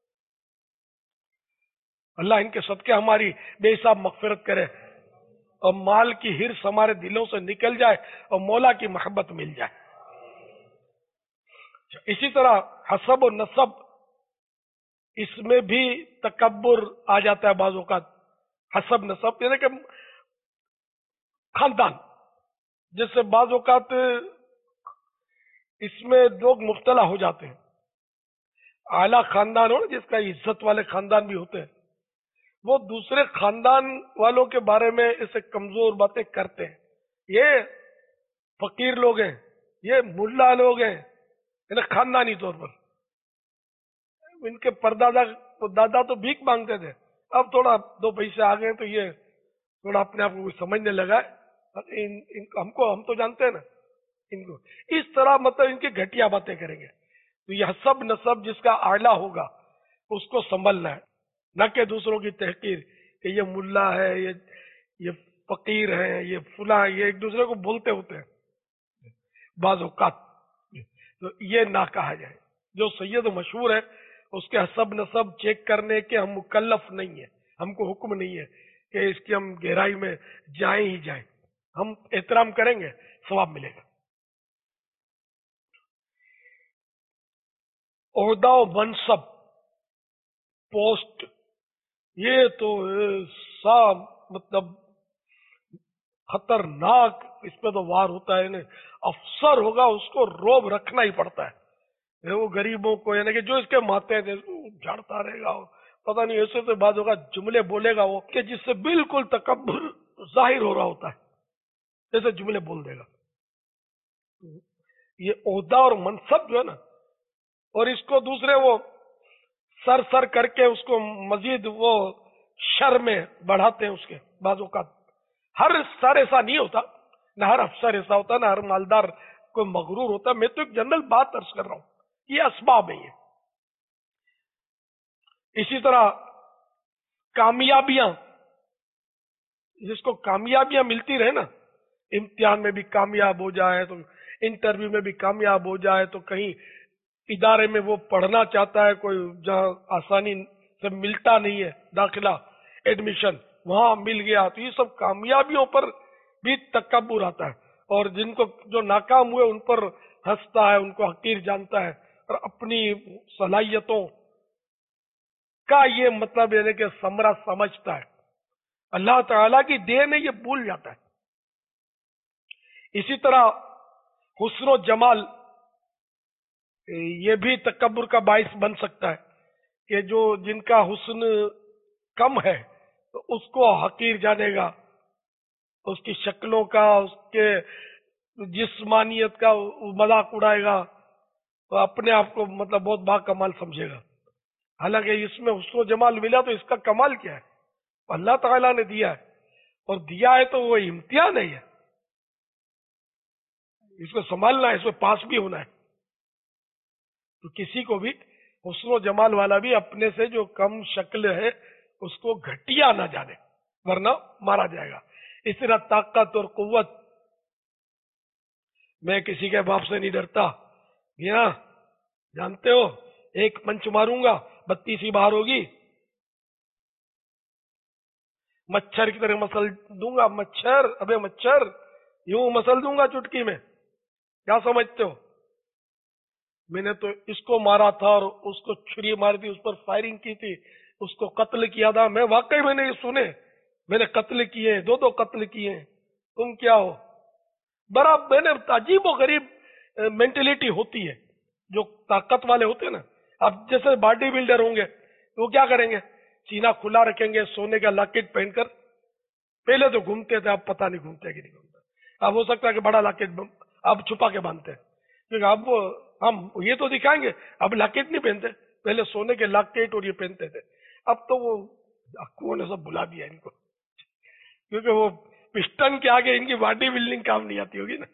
اللہ ان کے صدقے ہماری بے حساب مغفرت کرے اور مال کی ہرس ہمارے دلوں سے نکل جائے اور مولا کی محبت مل جائے۔ اسی طرح حسب و نسب، اس میں بھی تکبر آ جاتا ہے بعض اوقات۔ حسب نسب یعنی کہ خاندان، جس سے بعض اوقات اس میں لوگ مبتلا ہو جاتے ہیں۔ اعلیٰ خاندان ہو نا، جس کا عزت والے خاندان بھی ہوتے ہیں، وہ دوسرے خاندان والوں کے بارے میں اسے کمزور باتیں کرتے ہیں۔ یہ فقیر لوگ ہیں، یہ ملا لوگ ہیں، یعنی خاندانی طور پر ان کے پردادا دادا تو بھیک مانگتے تھے، اب تھوڑا دو پیسے آ گئے تو یہ تھوڑا اپنے آپ کو سمجھنے لگا ہے۔ ہم تو جانتے ہیں نا ان کو، اس طرح مطلب ان کی گھٹیا باتیں کریں گے۔ تو یہ حسب نسب جس کا اعلیٰ ہوگا اس کو سنبھلنا ہے، نہ کہ دوسروں کی تحقیر کہ یہ ملا ہے، یہ فقیر ہے، یہ فلاں، یہ ایک دوسرے کو بولتے ہوتے ہیں بعض اوقات، تو یہ نہ کہا جائے۔ جو سید مشہور ہے اس کے حسب نسب چیک کرنے کے ہم مکلف نہیں ہیں، ہم کو حکم نہیں ہے کہ اس کی ہم گہرائی میں جائیں ہی جائیں، ہم احترام کریں گے، ثواب ملے گا۔ عہدہ و منصب، پوسٹ، یہ تو ایسا مطلب خطرناک، اس پہ تو وار ہوتا ہے۔ افسر ہوگا اس کو روب رکھنا ہی پڑتا ہے۔ وہ غریبوں کو یعنی کہ جو اس کے ماتے تھے جھاڑتا رہے گا، پتہ نہیں ایسے تو بعض ہوگا جملے بولے گا وہ کہ جس سے بالکل تکبر ظاہر ہو رہا ہوتا ہے، جیسے جملے بول دے گا۔ یہ عہدہ اور منصب جو ہے نا، اور اس کو دوسرے وہ سر کر کے اس کو مزید وہ شر میں بڑھاتے ہیں اس کے۔ بعض اوقات ہر سر ایسا نہیں ہوتا، نہ ہر افسر ایسا ہوتا، نہ ہر مالدار کوئی مغرور ہوتا۔ میں تو ایک جنرل بات عرض کر رہا ہوں، یہ اسباب ہیں۔ اسی طرح کامیابیاں، جس کو کامیابیاں ملتی رہے نا، امتحان میں بھی کامیاب ہو جائے تو انٹرویو میں بھی کامیاب ہو جائے تو کہیں ادارے میں وہ پڑھنا چاہتا ہے کوئی جہاں آسانی سے ملتا نہیں ہے داخلہ، ایڈمیشن، وہاں مل گیا، تو یہ سب کامیابیوں پر بھی تکبر آتا ہے، اور جن کو جو ناکام ہوئے ان پر ہنستا ہے، ان کو حقیر جانتا ہے، اور اپنی صلاحیتوں کا یہ مطلب یعنی کہ ثمرہ سمجھتا ہے۔ اللہ تعالیٰ کی دین ہے، یہ بھول جاتا ہے۔ اسی طرح حسن و جمال، یہ بھی تکبر کا باعث بن سکتا ہے کہ جو جن کا حسن کم ہے تو اس کو حقیر جانے گا، اس کی شکلوں کا، اس کے جسمانیت کا مذاق اڑائے گا، تو اپنے آپ کو مطلب بہت با کمال سمجھے گا۔ حالانکہ اس میں حسن و جمال ملا تو اس کا کمال کیا ہے؟ اللہ تعالیٰ نے دیا ہے، اور دیا ہے تو وہ امتحان ہے، اس کو سنبھالنا ہے، اس میں پاس بھی ہونا ہے۔ تو کسی کو بھی حسن و جمال والا بھی اپنے سے جو کم شکل ہے اس کو گھٹیا نہ جانے، ورنہ مارا جائے گا۔ اس طرح طاقت اور قوت، میں کسی کے باپ سے نہیں ڈرتا، میاں جانتے ہو ایک پنچ ماروں گا 32 ہی باہر ہوگی، مچھر کی طرح مسل دوں گا، مچھر، ابے مچھر، یوں مسل دوں گا چٹکی میں، کیا سمجھتے ہو؟ میں نے تو اس کو مارا تھا اور اس کو چھری مار دی، اس پر فائرنگ کی تھی، اس کو قتل کیا تھا، میں واقعی میں نے یہ سنے، میں نے قتل کیے، 2 قتل کیے، تم کیا ہو؟ برابر میں نے عجیب و غریب مینٹلٹی ہوتی ہے جو طاقت والے ہوتے ہیں نا۔ اب جیسے باڈی بلڈر ہوں گے تو وہ کیا کریں گے؟ سینہ کھلا رکھیں گے، سونے کا لاکٹ پہن کر، پہلے تو گھومتے تھے، اب پتہ نہیں گھومتے کہ نہیں گھومتے، اب ہو سکتا ہے کہ بڑا لاکٹ اب چھپا کے باندھتے ہیں، کیونکہ اب ہم یہ تو دکھائیں گے، اب لاکٹ نہیں پہنتے، پہلے سونے کے لاکٹ اور یہ پہنتے تھے، اب تو وہ ڈاکوؤں نے سب بلا دیا ان کو، کیونکہ وہ پسٹن کے آگے ان کی باڈی بلڈنگ کام نہیں آتی ہوگی نا۔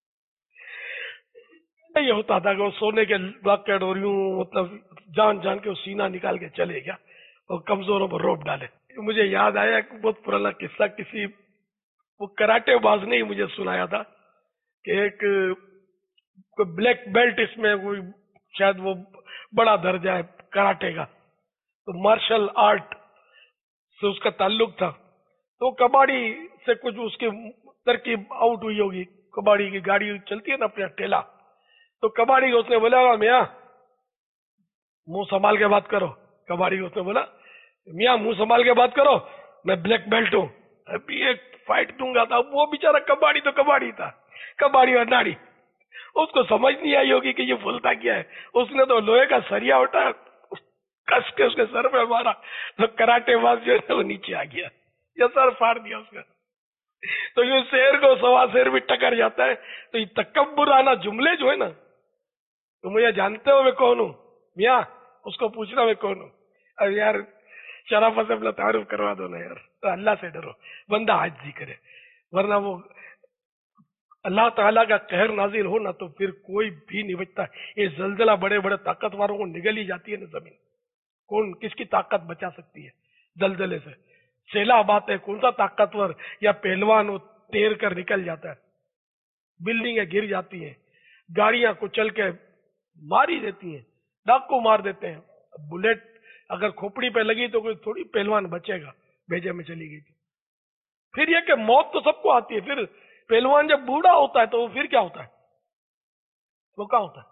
یہ ہوتا تھا کہ وہ سونے کے لاکٹ اور یوں مطلب جان جان کے وہ سینہ نکال کے چلے گیا اور کمزوروں پر روپ ڈالے۔ مجھے یاد آیا ایک بہت پرانا قصہ، کسی وہ کراٹے باز نے ہی مجھے سنایا تھا کہ ایک بلیک بیلٹ اس میں کوئی شاید وہ بڑا درجہ ہے کراٹے کا، تو مارشل آرٹ سے اس کا تعلق تھا، تو کباڑی سے کچھ اس کی ترکیب آؤٹ ہوئی ہوگی، کباڑی کی گاڑی چلتی ہے نا اپنا ٹھیلا، تو کباڑی کو اس نے بولا میاں منہ سنبھال کے بات کرو، کباڑی کو اس نے بولا میاں منہ سنبھال کے بات کرو، میں بلیک بیلٹ ہوں، ابھی ایک فائٹ دوں گا تھا۔ وہ بیچارہ کباڑی تو کباڑی تھا، کباڑی اور ناڑی، اس کو سمجھ نہیں آئی ہوگی کہ یہ بولتا کیا ہے، اس نے تو لوہے کا سریا اٹھا کس کے اس کے سر پہ مارا، تو کراٹے باز جو ہے وہ نیچے آ گیا یا سر پھاڑ دیا اس کا۔ تو یہ شیر کو سوا شیر بھی ٹکر جاتا ہے۔ تو یہ تکبر آنا جملے جو ہے نا، تو مجھے جانتے ہو میں کون ہوں میاں، اس کو پوچھنا میں کون ہوں، اب یار شرافت سے اپنا تعارف کروا دو نا یار، تو اللہ سے ڈرو، بندہ عاجزی کرے، ورنہ وہ اللہ تعالیٰ کا قہر نازل ہو نا تو پھر کوئی بھی نہیں بچتا۔ یہ زلزلہ بڑے بڑے طاقتوروں کو نگل ہی جاتی ہے نا زمین، کون کس کی طاقت بچا سکتی ہے زلزلے سے؟ سیلاب آتے کون سا طاقتور یا پہلوان وہ تیر کر نکل جاتا ہے، بلڈنگیں گر جاتی ہیں، گاڑیاں کچل کے مار ہی دیتی ہیں، ڈاکو مار دیتے ہیں، بلیٹ اگر کھوپڑی پہ لگی تو کوئی تھوڑی پہلوان بچے گا، بھیجے میں چلی گئی تھی۔ پھر یہ کہ موت تو سب کو آتی ہے، پھر پہلوان جب بوڑھا ہوتا ہے تو وہ پھر کیا ہوتا ہے، وہ کیا ہوتا ہے؟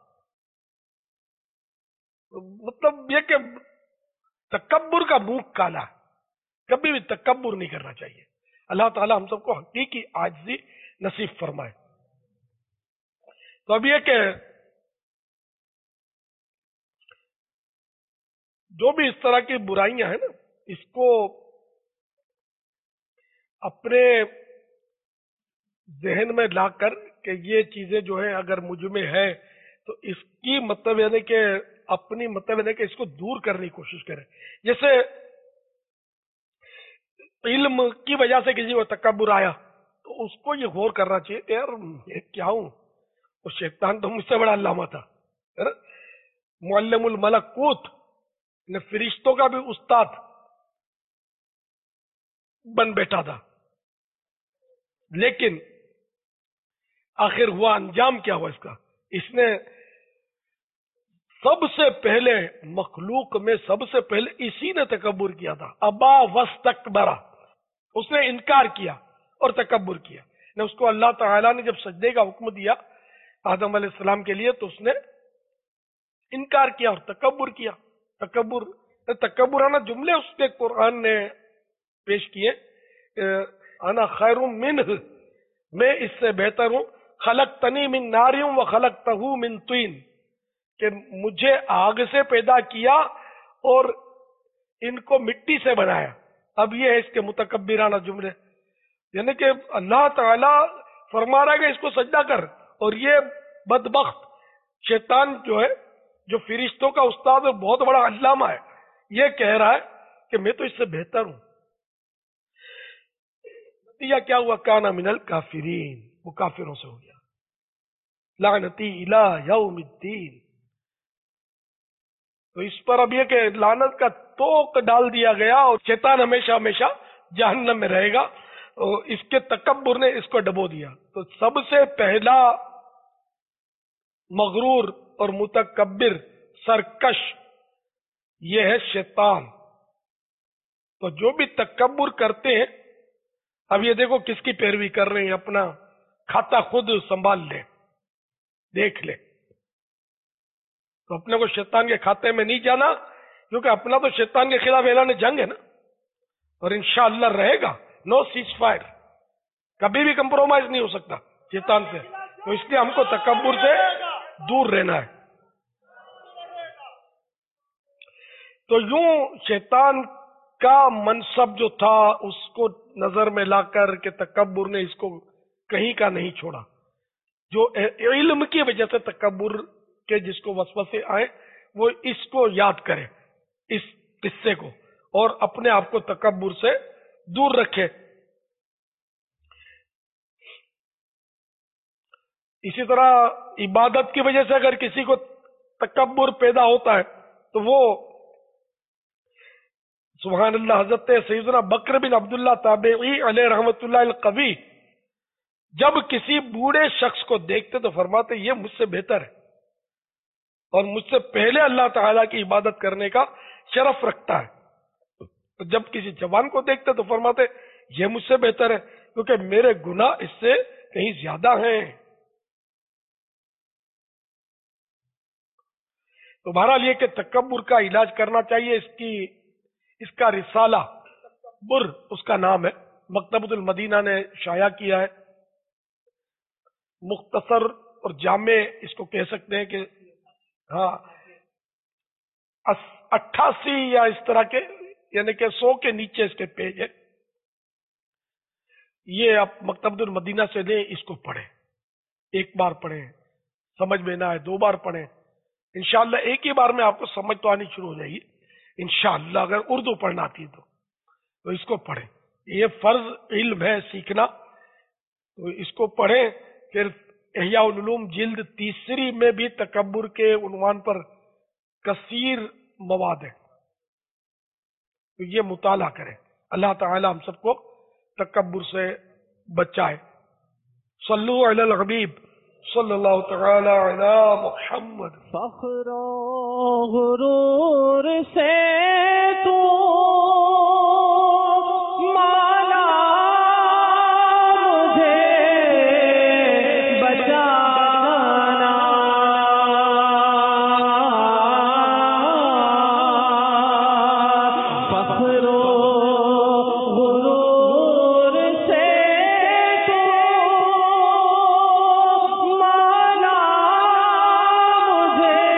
مطلب یہ کہ تکبر کا منہ کالا، کبھی بھی تکبر نہیں کرنا چاہیے۔ اللہ تعالی ہم سب کو حقیقی عاجزی نصیب فرمائے۔ تو اب یہ کہ جو بھی اس طرح کی برائیاں ہیں نا، اس کو اپنے ذہن میں لا کر کہ یہ چیزیں جو ہیں اگر مجھ میں ہے تو اس کی مطلب یعنی کہ اپنی مطلب یعنی کہ اس کو دور کرنے کی کوشش کریں۔ جیسے علم کی وجہ سے کسی کو تکبر آیا تو اس کو یہ غور کرنا چاہیے کہ یار میں کیا ہوں، وہ شیطان تو مجھ سے بڑا علامہ تھا، معلم الملکوت نے فرشتوں کا بھی استاد بن بیٹھا تھا، لیکن آخر ہوا انجام کیا ہوا اس کا؟ اس نے سب سے پہلے مخلوق میں سب سے پہلے اسی نے تکبر کیا تھا، ابا واستکبرا، اس نے انکار کیا اور تکبر کیا۔ اس کو اللہ تعالیٰ نے جب سجدے کا حکم دیا آدم علیہ السلام کے لیے تو اس نے انکار کیا اور تکبر کیا۔ تکبرانہ جملے اس کے قرآن نے پیش کیے، انا خیر منہ، میں اس سے بہتر ہوں، خلقتنی من نار و خلقتہ من طین، کہ مجھے آگ سے پیدا کیا اور ان کو مٹی سے بنایا۔ اب یہ ہے اس کے متکبرانہ جملے، یعنی کہ اللہ تعالی فرما رہا ہے کہ اس کو سجدہ کر، اور یہ بدبخت شیطان جو ہے، جو فرشتوں کا استاد اور بہت بڑا علامہ ہے، یہ کہہ رہا ہے کہ میں تو اس سے بہتر ہوں۔ نتیجہ کیا ہوا؟ کانا من الکافرین، وہ کافروں سے ہو گیا۔ لعنتی الی یوم الدین، تو اس پر اب یہ کہ لعنت کا توق ڈال دیا گیا اور شیطان ہمیشہ ہمیشہ جہنم میں رہے گا، اور اس کے تکبر نے اس کو ڈبو دیا۔ تو سب سے پہلا مغرور اور متکبر سرکش یہ ہے شیطان۔ تو جو بھی تکبر کرتے ہیں، اب یہ دیکھو کس کی پیروی کر رہے ہیں، اپنا کھاتا خود سنبھال لے، دیکھ لے۔ تو اپنے کو شیطان کے کھاتے میں نہیں جانا، کیونکہ اپنا تو شیطان کے خلاف اعلان جنگ ہے نا، اور انشاءاللہ رہے گا، نو سیز فائر، کبھی بھی کمپرومائز نہیں ہو سکتا شیطان سے۔ تو اس لیے ہم کو تکبر سے دور رہنا ہے۔ تو یوں شیطان کا منصب جو تھا اس کو نظر میں لا کر کہ تکبر نے اس کو کہیں کا نہیں چھوڑا۔ جو علم کی وجہ سے تکبر کے جس کو وسوسے آئے وہ اس کو یاد کرے، اس قصے کو، اور اپنے آپ کو تکبر سے دور رکھے۔ اسی طرح عبادت کی وجہ سے اگر کسی کو تکبر پیدا ہوتا ہے تو وہ سبحان اللہ، حضرت سیدنا بکر بن عبداللہ تابعی علیہ رحمت اللہ القوی جب کسی بوڑھے شخص کو دیکھتے تو فرماتے یہ مجھ سے بہتر ہے، اور مجھ سے پہلے اللہ تعالیٰ کی عبادت کرنے کا شرف رکھتا ہے. تو جب کسی جوان کو دیکھتے تو فرماتے یہ مجھ سے بہتر ہے کیونکہ میرے گناہ اس سے کہیں زیادہ ہیں. تو بہرحال یہ کہ تکبر کا علاج کرنا چاہیے. اس کا رسالہ اس کا نام ہے، مکتبۃ المدینہ نے شائع کیا ہے. مختصر اور جامع اس کو کہہ سکتے ہیں کہ ہاں 88 یا اس طرح کے، یعنی کہ 100 کے نیچے اس کے پیج ہے. یہ آپ مکتبۃ المدینہ سے لیں، اس کو پڑھیں، ایک بار پڑھیں، سمجھ میں نہ آئے 2 بار پڑھیں، انشاءاللہ ایک ہی بار میں آپ کو سمجھ تو آنی شروع ہو جائے گی انشاءاللہ. اگر اردو پڑھنا آتی ہے تو اس کو پڑھیں. یہ فرض علم ہے سیکھنا، تو اس کو پڑھیں. پھر احیاء العلوم جلد 3 میں بھی تکبر کے عنوان پر کثیر مواد ہے، تو یہ مطالعہ کریں. اللہ تعالی ہم سب کو تکبر سے بچائے. صلو علی الحبیب صلی اللہ تعالی علی محمد.
فخر و غرور سے تو مالا مجھے بچانا، فخر و غرور سے تو مالا مجھے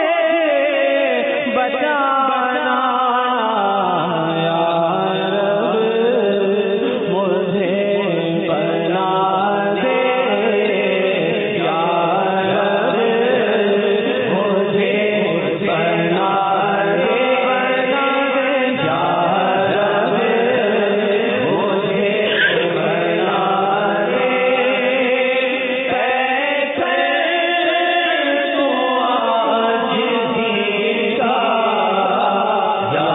بچانا، یا رب مجھے بنا دے، یا رب مجھے بنا دے، یا رب مجھے بنا دے. تو عاجزی کا، یا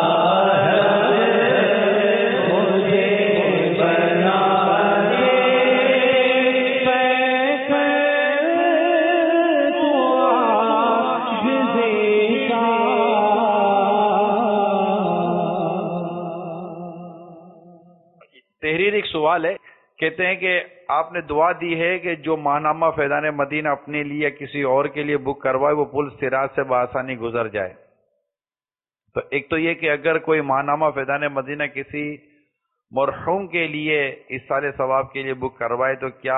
رب مجھے بنا دے، تو عاجزی کا.
تحریر ایک سوال ہے، کہتے ہیں کہ آپ نے دعا دی ہے کہ جو ماہنامہ فیضان مدینہ اپنے لیے یا کسی اور کے لیے بک کروائے وہ پل صراط سے بآسانی گزر جائے. تو ایک تو یہ کہ اگر کوئی ماہنامہ فیضان مدینہ کسی مرحوم کے لیے اس سال ثواب کے لیے بک کروائے تو کیا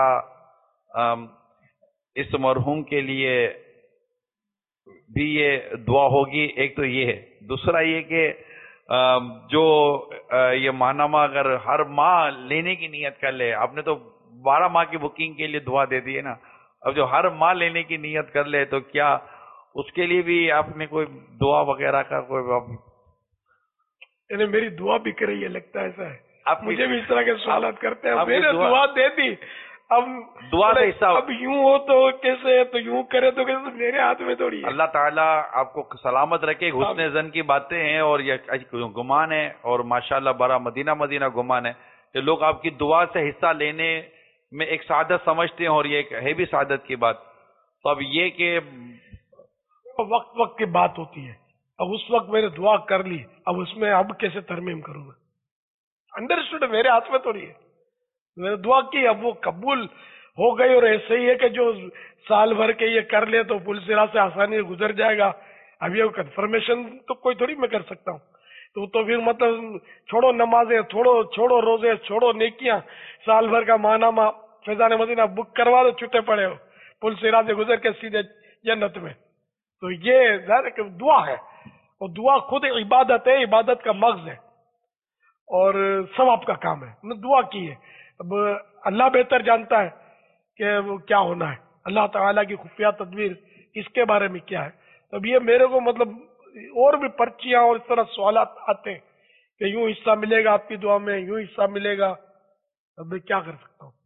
اس مرحوم کے لیے بھی یہ دعا ہوگی؟ ایک تو یہ ہے. دوسرا یہ کہ جو یہ ماہنامہ اگر ہر ماہ لینے کی نیت کر لے، آپ نے تو 12 ماہ کی بکنگ کے لیے دعا دے دی ہے نا، اب جو ہر ماہ لینے کی نیت کر لے تو کیا اس کے لیے بھی آپ نے کوئی دعا وغیرہ کا کوئی
یعنی میری دعا بھی کر رہی ہے، لگتا ہے ایسا ہے.
آپ
مجھے بھی اس طرح کے سوالات کرتے ہیں.
آپ کی
میں نے
دعا-
دعا دے دی، اب
دعا کا حصہ
اب یوں ہو تو کیسے، تو یوں کرے تو کیسے، میرے ہاتھ میں تھوڑی ہے.
اللہ تعالیٰ آپ کو سلامت رکھے. حسن زن کی باتیں ہیں اور یہ گمان ہے، اور ماشاءاللہ بڑا مدینہ مدینہ گمان ہے کہ لوگ آپ کی دعا سے حصہ لینے میں ایک سعادت سمجھتے ہیں، اور یہ ایک ہے بھی سعادت کی بات. تو اب یہ کہ
وقت کی بات ہوتی ہے. اب اس وقت میں نے دعا کر لی، اب اس میں اب کیسے ترمیم کروں گا؟ انڈرسٹوڈ، میرے ہاتھ میں تھوڑی ہے. میں نے دعا کی، اب وہ قبول ہو گئی. اور ایسے ہی ہے کہ جو سال بھر کے یہ کر لے تو پل صراط سے آسانی سے گزر جائے گا. اب یہ کنفرمیشن تو کوئی تھوڑی میں کر سکتا ہوں. تو پھر مطلب چھوڑو نمازیں، چھوڑو روزے، چھوڑو نیکیاں، سال بھر کا ماہنامہ فیضان مدینہ بک کروا دو، چھٹے پڑے ہو پل صراط سے گزر کے سیدھے جنت میں. تو یہ ظاہر ہے کہ دعا ہے، اور دعا خود عبادت ہے، عبادت کا مغز ہے اور ثواب کا کام ہے. میں نے دعا کی ہے. اب اللہ بہتر جانتا ہے کہ وہ کیا ہونا ہے، اللہ تعالیٰ کی خفیہ تدبیر اس کے بارے میں کیا ہے. اب یہ میرے کو مطلب اور بھی پرچیاں اور اس طرح سوالات آتے ہیں کہ یوں حصہ ملے گا آپ کی دعا میں، یوں حصہ ملے گا. اب میں کیا کر سکتا ہوں؟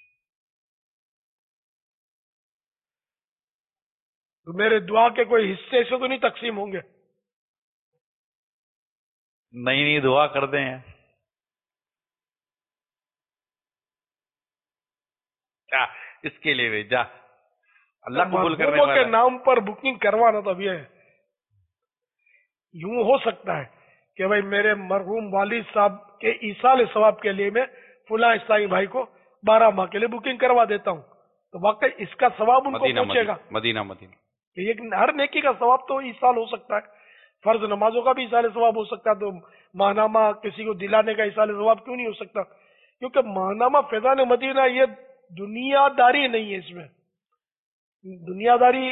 تو میرے دعا کے کوئی حصے سے تو نہیں تقسیم ہوں گے؟
نئی دعا کرتے ہیں. کیا اس کے لیے بھی جا اللہ قبول کرنے
مرحوموں کے
والا.
نام پر بکنگ کروانا تو اب یہ یوں ہو سکتا ہے کہ بھائی میرے مرحوم والد صاحب کے ایصال ثواب کے لیے میں فلاں عیسائی بھائی کو 12 ماہ کے لیے بکنگ کروا دیتا ہوں، تو واقعی اس کا ثواب ان کو
مدینہ
پہنچے گا.
مدینہ مدینہ
کہ یہ ہر نیکی کا ثواب تو ایصال ہو سکتا ہے، فرض نمازوں کا بھی ایصال ثواب ہو سکتا ہے، تو ماہنامہ کسی کو دلانے کا ایصال ثواب کیوں نہیں ہو سکتا؟ کیونکہ ماہنامہ فیضان مدینہ یہ دنیا داری نہیں ہے، اس میں دنیا داری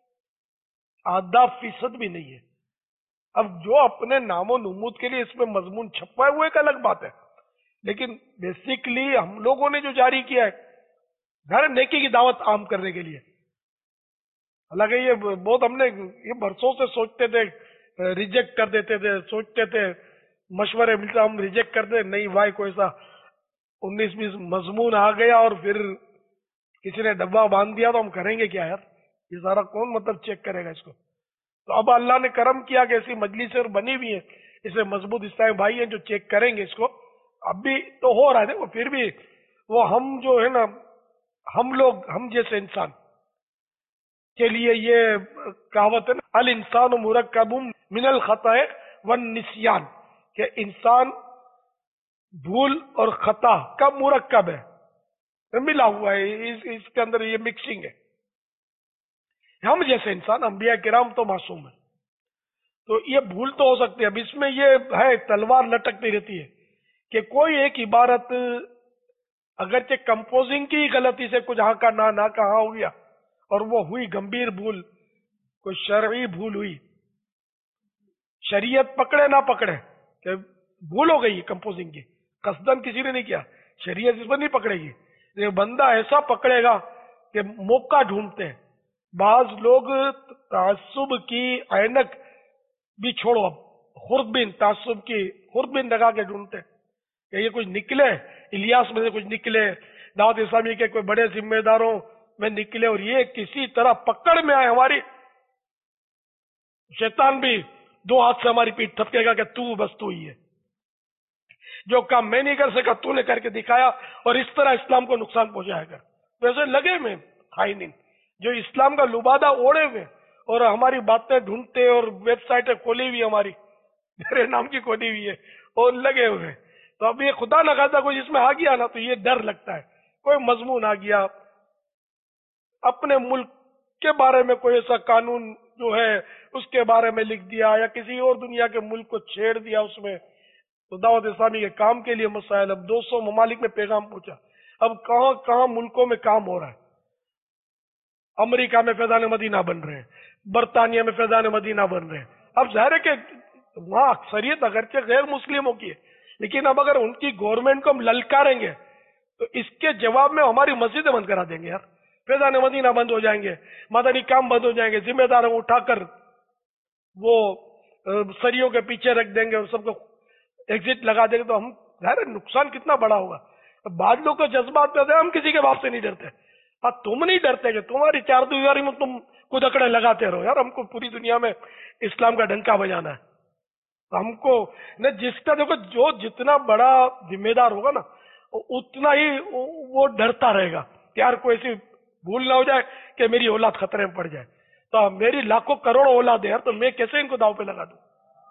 0.5% بھی نہیں ہے. اب جو اپنے نام و نمود کے لیے اس میں مضمون چھپائے وہ ایک الگ بات ہے، لیکن بیسیکلی ہم لوگوں نے جو جاری کیا ہے ہر نیکی کی دعوت عام کرنے کے لیے. حالانکہ یہ بہت ہم نے یہ برسوں سے سوچتے تھے، ریجیکٹ کر دیتے تھے، سوچتے تھے مشورے ملتا ہم ریجیکٹ کر دیں، نہیں بھائی کوئی ایسا 19-20 مضمون آ گیا اور پھر کسی نے ڈبہ باندھ دیا تو ہم کریں گے کیا یار؟ یہ سارا کون مطلب چیک کرے گا اس کو؟ تو اب اللہ نے کرم کیا کہ ایسی مجلسیں اور بنی ہوئی ہیں، اسے مضبوط اسلامی بھائی ہیں جو چیک کریں گے اس کو. اب بھی تو ہو رہا ہے وہ، پھر بھی وہ ہم جو ہے نا، ہم لوگ، ہم جیسے انسان کے لیے یہ کہاوت ہے نا، الانسان مرکب من الخطا والنسیان، کہ انسان بھول اور خطا کا مرکب ہے، ملا ہوا ہے، اس کے اندر یہ مکسنگ ہے. ہم جیسے انسان، انبیاء کرام تو معصوم ہیں، تو یہ بھول تو ہو سکتی ہے. اب اس میں یہ ہے تلوار لٹکتی رہتی ہے کہ کوئی ایک عبارت اگرچہ کمپوزنگ کی غلطی سے کچھ ہاں کا نہ کہا ہو گیا اور وہ ہوئی گمبھیر بھول، کوئی شرعی بھول ہوئی، شریعت پکڑے نہ پکڑے کہ بھول ہو گئی کمپوزنگ کی، قصدن کسی نے نہیں کیا، شریعت اس پر نہیں پکڑے گی. یہ بندہ ایسا پکڑے گا کہ موقع ڈھونڈتے ہیں. بعض لوگ تعصب کی عینک بھی چھوڑو، اب خوردبین، تعصب کی خوردبین لگا کے ڈھونڈتے ہیں کہ یہ کچھ نکلے، الیاس میں سے کچھ نکلے، دعوت اسلامی کے کوئی بڑے ذمہ داروں میں نکلے، اور یہ کسی طرح پکڑ میں آئے ہماری. شیطان بھی 2 ہاتھ سے ہماری پیٹھ تھپکے گا کہ تو بس تو ہی ہے، جو کام میں نہیں کر سکا تو نے کر کے دکھایا، اور اس طرح اسلام کو نقصان پہنچائے گا. ویسے لگے ہوئے خائنین جو اسلام کا لبادہ اوڑے ہوئے اور ہماری باتیں ڈھونڈتے، اور ویب سائٹیں کھولی ہوئی ہماری، میرے نام کی کھولی ہوئی ہے، اور لگے ہوئے. تو اب یہ خدا نہ خاصا کوئی اس میں آ گیا نا، تو یہ ڈر لگتا ہے کوئی مضمون آ گیا، اپنے ملک کے بارے میں کوئی ایسا قانون جو ہے اس کے بارے میں لکھ دیا، یا کسی اور دنیا کے ملک کو چھیڑ دیا اس میں. تو دعوت اسلامی کے کام کے لیے مسائل، اب 200 ممالک میں پیغام پہنچا، اب کہاں کہاں ملکوں میں کام ہو رہا ہے. امریکہ میں فیضان مدینہ بن رہے ہیں، برطانیہ میں فیضان مدینہ بن رہے ہیں. اب ظاہر ہے کہ وہاں اکثریت اگرچہ غیر مسلموں کی ہے، لیکن اب اگر ان کی گورنمنٹ کو ہم للکاریں گے تو اس کے جواب میں ہماری مسجدیں بند کرا دیں گے یار، فیضان مدینہ بند ہو جائیں گے، مدنی کام بند ہو جائیں گے، ذمہ داروں اٹھا کر وہ سریوں کے پیچھے رکھ دیں گے اور سب کو ایگزٹ لگا دیں گے. تو ہم ظاہر ہے نقصان کتنا بڑا ہوگا. بعض لوگ کو جذبات پیدا ہے، ہم کسی کے باپ سے نہیں ڈرتے. تم نہیں ڈرتے کہ تمہاری 4 دیواری میں تم خود اکڑے لگاتے رہو یار، ہم کو پوری دنیا میں اسلام کا ڈنکا بجانا ہے. ہم کو نہ جس کا دیکھو جو جتنا بڑا ذمہ دار ہوگا نا اتنا ہی وہ ڈرتا رہے گا کہ یار کوئی ایسی بھول نہ ہو جائے کہ میری اولاد خطرے میں پڑ جائے. تو میری لاکھوں کروڑوں اولاد ہے یار، تو میں کیسے ان کو داؤ پہ لگا دوں؟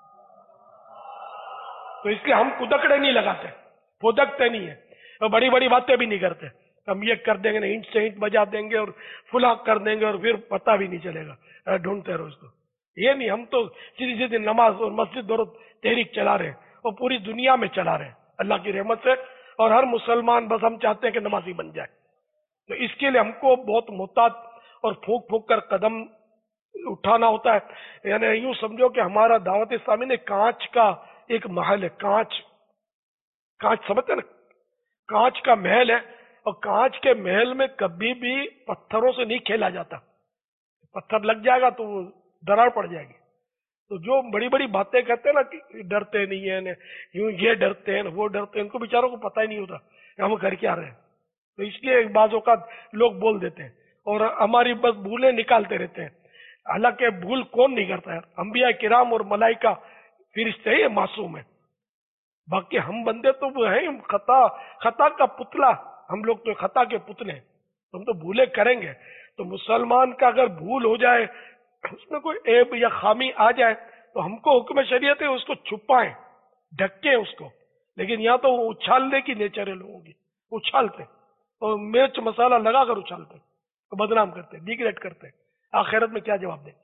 تو اس لیے ہم کدکڑے نہیں لگاتے، پھودکتے نہیں ہیں، اور بڑی بڑی باتیں بھی نہیں کرتے. ہم یہ کر دیں گے نا، اینٹ سے اینٹ بجا دیں گے اور فلاں کر دیں گے اور پھر پتہ بھی نہیں چلے گا، ڈھونڈتے رہو اس کو. یہ نہیں، ہم تو سیدھی سیدھی نماز اور مسجد اور تحریک چلا رہے ہیں، اور پوری دنیا میں چلا رہے ہیں اللہ کی رحمت سے. اور ہر مسلمان بس ہم چاہتے ہیں کہ نمازی بن جائے. تو اس کے لیے ہم کو بہت محتاط اور پھونک پھونک کر قدم اٹھانا ہوتا ہے. یعنی یوں سمجھو کہ ہمارا دعوت اسلامی نے کانچ کا ایک محل ہے، کانچ سمجھتے نا، کانچ کا محل ہے، اور کانچ کے محل میں کبھی بھی پتھروں سے نہیں کھیلا جاتا. پتھر لگ جائے گا تو وہ دراڑ پڑ جائے گی. تو جو بڑی بڑی باتیں کہتے ہیں نا کہ ڈرتے نہیں ہیں، یوں یہ ڈرتے ہیں وہ ڈرتے ہیں، ان کو بیچاروں کو پتہ ہی نہیں ہوتا کہ ہم کر کیا رہے ہیں. تو اس لیے بعض اوقات لوگ بول دیتے ہیں اور ہماری بس بھولیں نکالتے رہتے ہیں. حالانکہ بھول کون نہیں کرتا ہے؟ انبیاء کرام اور ملائکہ فرشتے ہی معصوم ہیں، باقی ہم بندے تو وہ ہیں خطا کا پتلا. ہم لوگ تو خطا کے پتلے ہیں، ہم تو بھولے کریں گے. تو مسلمان کا اگر بھول ہو جائے، اس میں کوئی عیب یا خامی آ جائے، تو تو ہم کو حکم شریعت ہے اس کو چھپائیں، ڈھکیں اس کو، لیکن یہاں تو اچھالنے کی نیچر ہے لوگوں کی، اچھالتے اور مرچ مسالہ لگا کر اچھالتے، تو بدنام کرتے، ڈیگریڈ کرتے، آخرت میں کیا جواب دیں؟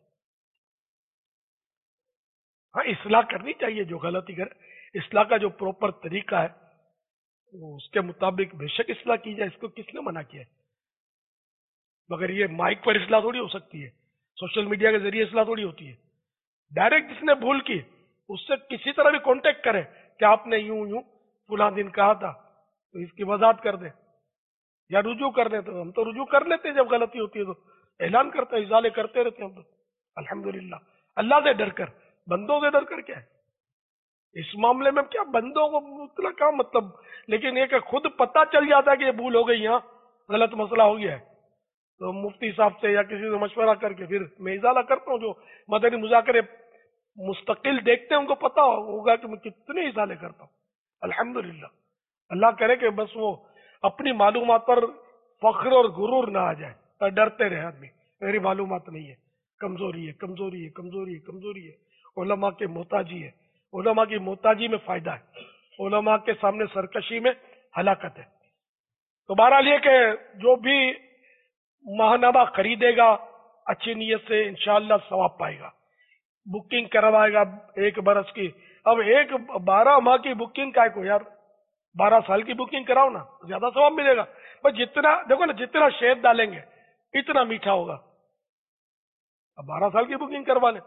ہاں اصلاح کرنی چاہیے، جو غلطی کرے اصلاح کا جو پراپر طریقہ ہے وہ اس کے مطابق بے شک اصلاح کی جائے، اس کو کس نے منع کیا ہے؟ مگر یہ مائک پر اصلاح تھوڑی ہو سکتی ہے، سوشل میڈیا کے ذریعے اصلاح تھوڑی ہوتی ہے۔ ڈائریکٹ جس نے بھول کی اس سے کسی طرح بھی کانٹیکٹ کرے کہ آپ نے یوں یوں فلاں دن کہا تھا، تو اس کی وضاحت کر دیں یا رجوع کر دیں، تو ہم تو رجوع کر لیتے ہیں، جب غلطی ہوتی ہے تو اعلان کرتے ہیں، ازالے کرتے رہتے ہیں ہم تو الحمدللہ، اللہ سے ڈر کر، بندوں سے ڈر کر کیا ہے اس معاملے میں؟ کیا بندوں کو اتنا کیا مطلب، لیکن یہ کہ خود پتہ چل جاتا ہے کہ یہ بھول ہو گئی، یہاں غلط مسئلہ ہو گیا ہے، تو مفتی صاحب سے یا کسی سے مشورہ کر کے پھر میں ازالہ کرتا ہوں۔ جو مدنی مذاکرے مستقل دیکھتے ہیں ان کو پتا ہوگا کہ میں کتنے ازالے کرتا ہوں الحمدللہ۔ اللہ کرے کہ بس وہ اپنی معلومات پر فخر اور غرور نہ آ جائے اور ڈرتے رہے آدمی، میری معلومات نہیں ہے، کمزوری ہے، کمزوری ہے، کمزوری ہے، کمزوری ہے۔ علماء کے محتاجی ہے، علماء کی محتاجی میں فائدہ ہے، علماء کے سامنے سرکشی میں ہلاکت ہے۔ تو بہرحال یہ کہ جو بھی ماہنامہ خریدے گا اچھی نیت سے انشاءاللہ ثواب پائے گا، بکنگ کروائے گا 1 برس کی، اب 12 ماہ کی بکنگ کا کو یار 12 سال کی بکنگ کراؤ نا، زیادہ ثواب ملے گا۔ بس جتنا دیکھو نا، جتنا شہد ڈالیں گے اتنا میٹھا ہوگا، اب 12 سال کی بکنگ کروا لیں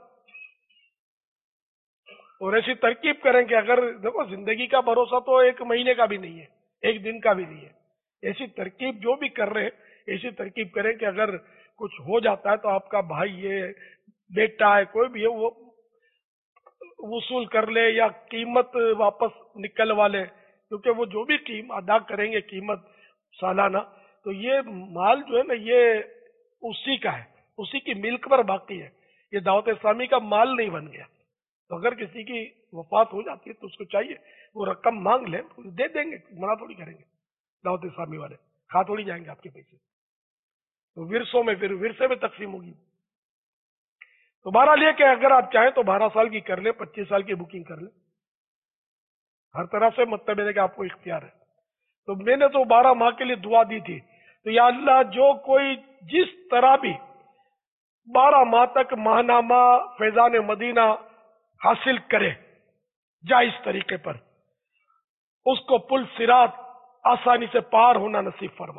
اور ایسی ترکیب کریں کہ اگر دیکھو زندگی کا بھروسہ تو 1 مہینے کا بھی نہیں ہے، 1 دن کا بھی نہیں ہے، ایسی ترکیب جو بھی کر رہے ہیں ایسی ترکیب کریں کہ اگر کچھ ہو جاتا ہے تو آپ کا بھائی ہے، بیٹا ہے، کوئی بھی ہے، وہ وصول کر لے یا قیمت واپس نکلوا لے، کیونکہ وہ جو بھی ادا کریں گے قیمت سالانہ، تو یہ مال جو ہے نا یہ اسی کا ہے، اسی کی ملک پر باقی ہے، یہ دعوت اسلامی کا مال نہیں بن گیا۔ تو اگر کسی کی وفات ہو جاتی ہے تو اس کو چاہیے وہ رقم مانگ لیں، دے دیں گے، منع تھوڑی کریں گے، دعوت اسلامی والے کھا تھوڑی جائیں گے آپ کے پیسے، تو ورثوں میں پھر ورثے میں تقسیم ہوگی۔ تو بہرحال یہ کہ اگر آپ چاہیں تو 12 سال کی کر لیں، 25 سال کی بکنگ کر لیں، ہر طرح سے مطلب ہے کہ آپ کو اختیار ہے۔ تو میں نے تو 12 ماہ کے لیے دعا دی تھی، تو یا اللہ جو کوئی جس طرح بھی 12 ماہ تک ماہنامہ فیضان مدینہ حاصل کرے جائز طریقے پر، اس کو پل صراط آسانی سے پار ہونا نصیب فرما،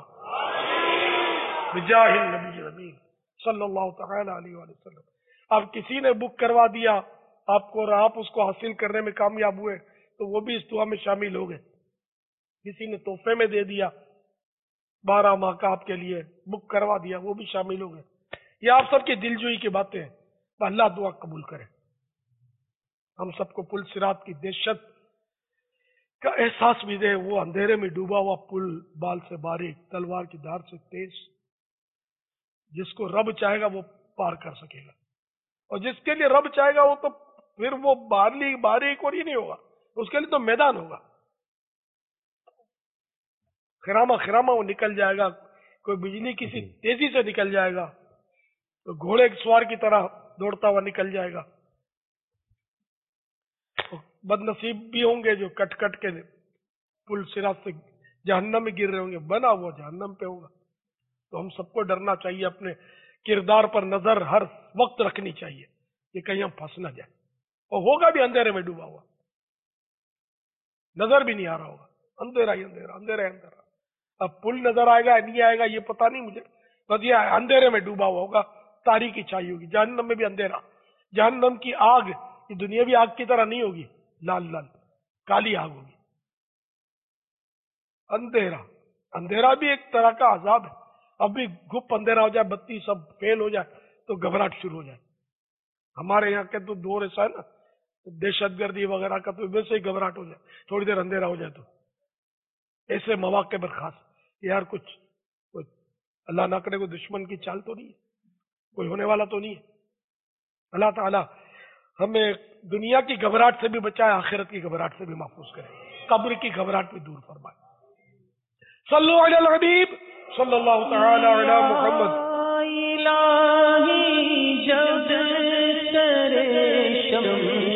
بجاہ النبی الامین صلی اللہ تعالی علیہ وآلہ وسلم۔ اب کسی نے بک کروا دیا آپ کو اور آپ اس کو حاصل کرنے میں کامیاب ہوئے تو وہ بھی اس دعا میں شامل ہو گئے۔ کسی نے تحفے میں دے دیا 12 ماہ کا آپ کے لیے بک کروا دیا، وہ بھی شامل ہو گئے۔ یہ آپ سب کی دلجوئی کی باتیں ہیں، تو اللہ دعا قبول کرے، ہم سب کو پل صراط کی دہشت کا احساس بھی دے، وہ اندھیرے میں ڈوبا ہوا پل، بال سے باریک تلوار کی دھار سے تیز، جس کو رب چاہے گا وہ پار کر سکے گا، اور جس کے لیے رب چاہے گا وہ تو پھر وہ باریک اور ہی نہیں ہوگا، اس کے لیے تو میدان ہوگا، خراما وہ نکل جائے گا، کوئی بجلی کسی تیزی سے نکل جائے گا، تو گھوڑے سوار کی طرح دوڑتا ہوا نکل جائے گا۔ بد نصیب بھی ہوں گے جو کٹ کٹ کے پل صراط سے جہنم میں گر رہے ہوں گے، بنا ہوا جہنم پہ ہوگا۔ تو ہم سب کو ڈرنا چاہیے، اپنے کردار پر نظر ہر وقت رکھنی چاہیے کہ کہیں ہم پھنس نہ جائیں، اور ہوگا بھی اندھیرے میں ڈوبا ہوا، نظر بھی نہیں آ رہا ہوگا، اندھیرا ہی اندھیرا، اندھیرا ہی اندھیرا۔ اب پل نظر آئے گا نہیں آئے گا یہ پتا نہیں مجھے، بس یہ اندھیرے میں ڈوبا ہوا ہوگا، تاریکی چھائی ہوگی، جہنم میں بھی اندھیرا، جہنم کی آگ یہ دنیاوی آگ کی طرح نہیں ہوگی، لال لال کالی آگ ہوگی، اندھیرا بھی ایک طرح کا عذاب ہے۔ اب بھی گپ اندھیرا ہو جائے، بتی سب فیل ہو جائے تو گھبراہٹ شروع ہو جائے۔ ہمارے یہاں کے تو دور ایسا ہے نا، دہشت گردی وغیرہ کا تو ویسے ہی گھبراہٹ ہو جائے، تھوڑی دیر اندھیرا ہو جائے تو ایسے مواقع پر خاص یار کچھ اللہ نہ کرے کوئی دشمن کی چال تو نہیں ہے، کوئی ہونے والا تو نہیں ہے۔ اللہ تعالی ہمیں دنیا کی گھبراہٹ سے بھی بچائے، آخرت کی گھبراہٹ سے بھی محفوظ کرے، قبر کی گھبراہٹ بھی دور فرمائے۔ صلو علی الحبیب صلی اللہ تعالی علی محمد۔
الہی جب سرے شم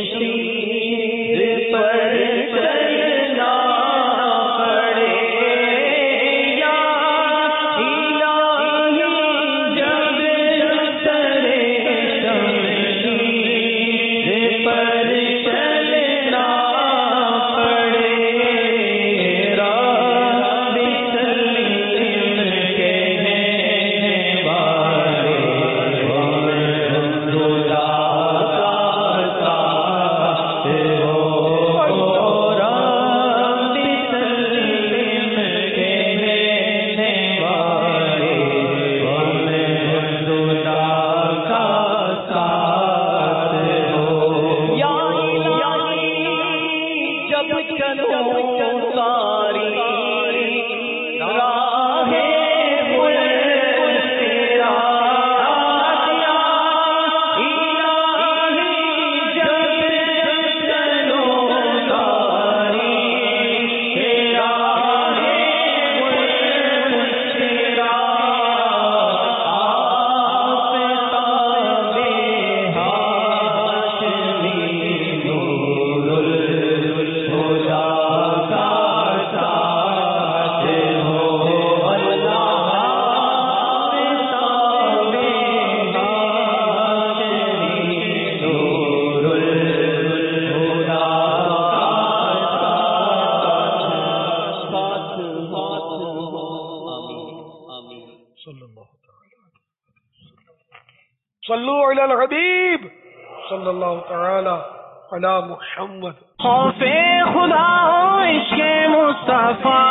صلو علی الحبیب صلی اللہ تعالی علی محمد.
خوف خدا ہو عشق مصطفیٰ،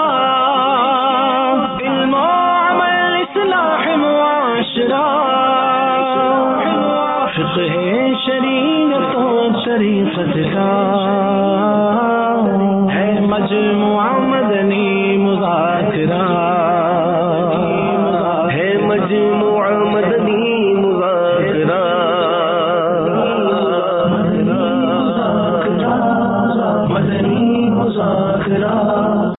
علم و عمل اصلاح معاشرہ، فقہ شریعت و شریعت کا ہے مجموعہ مدنی مذاکرہ.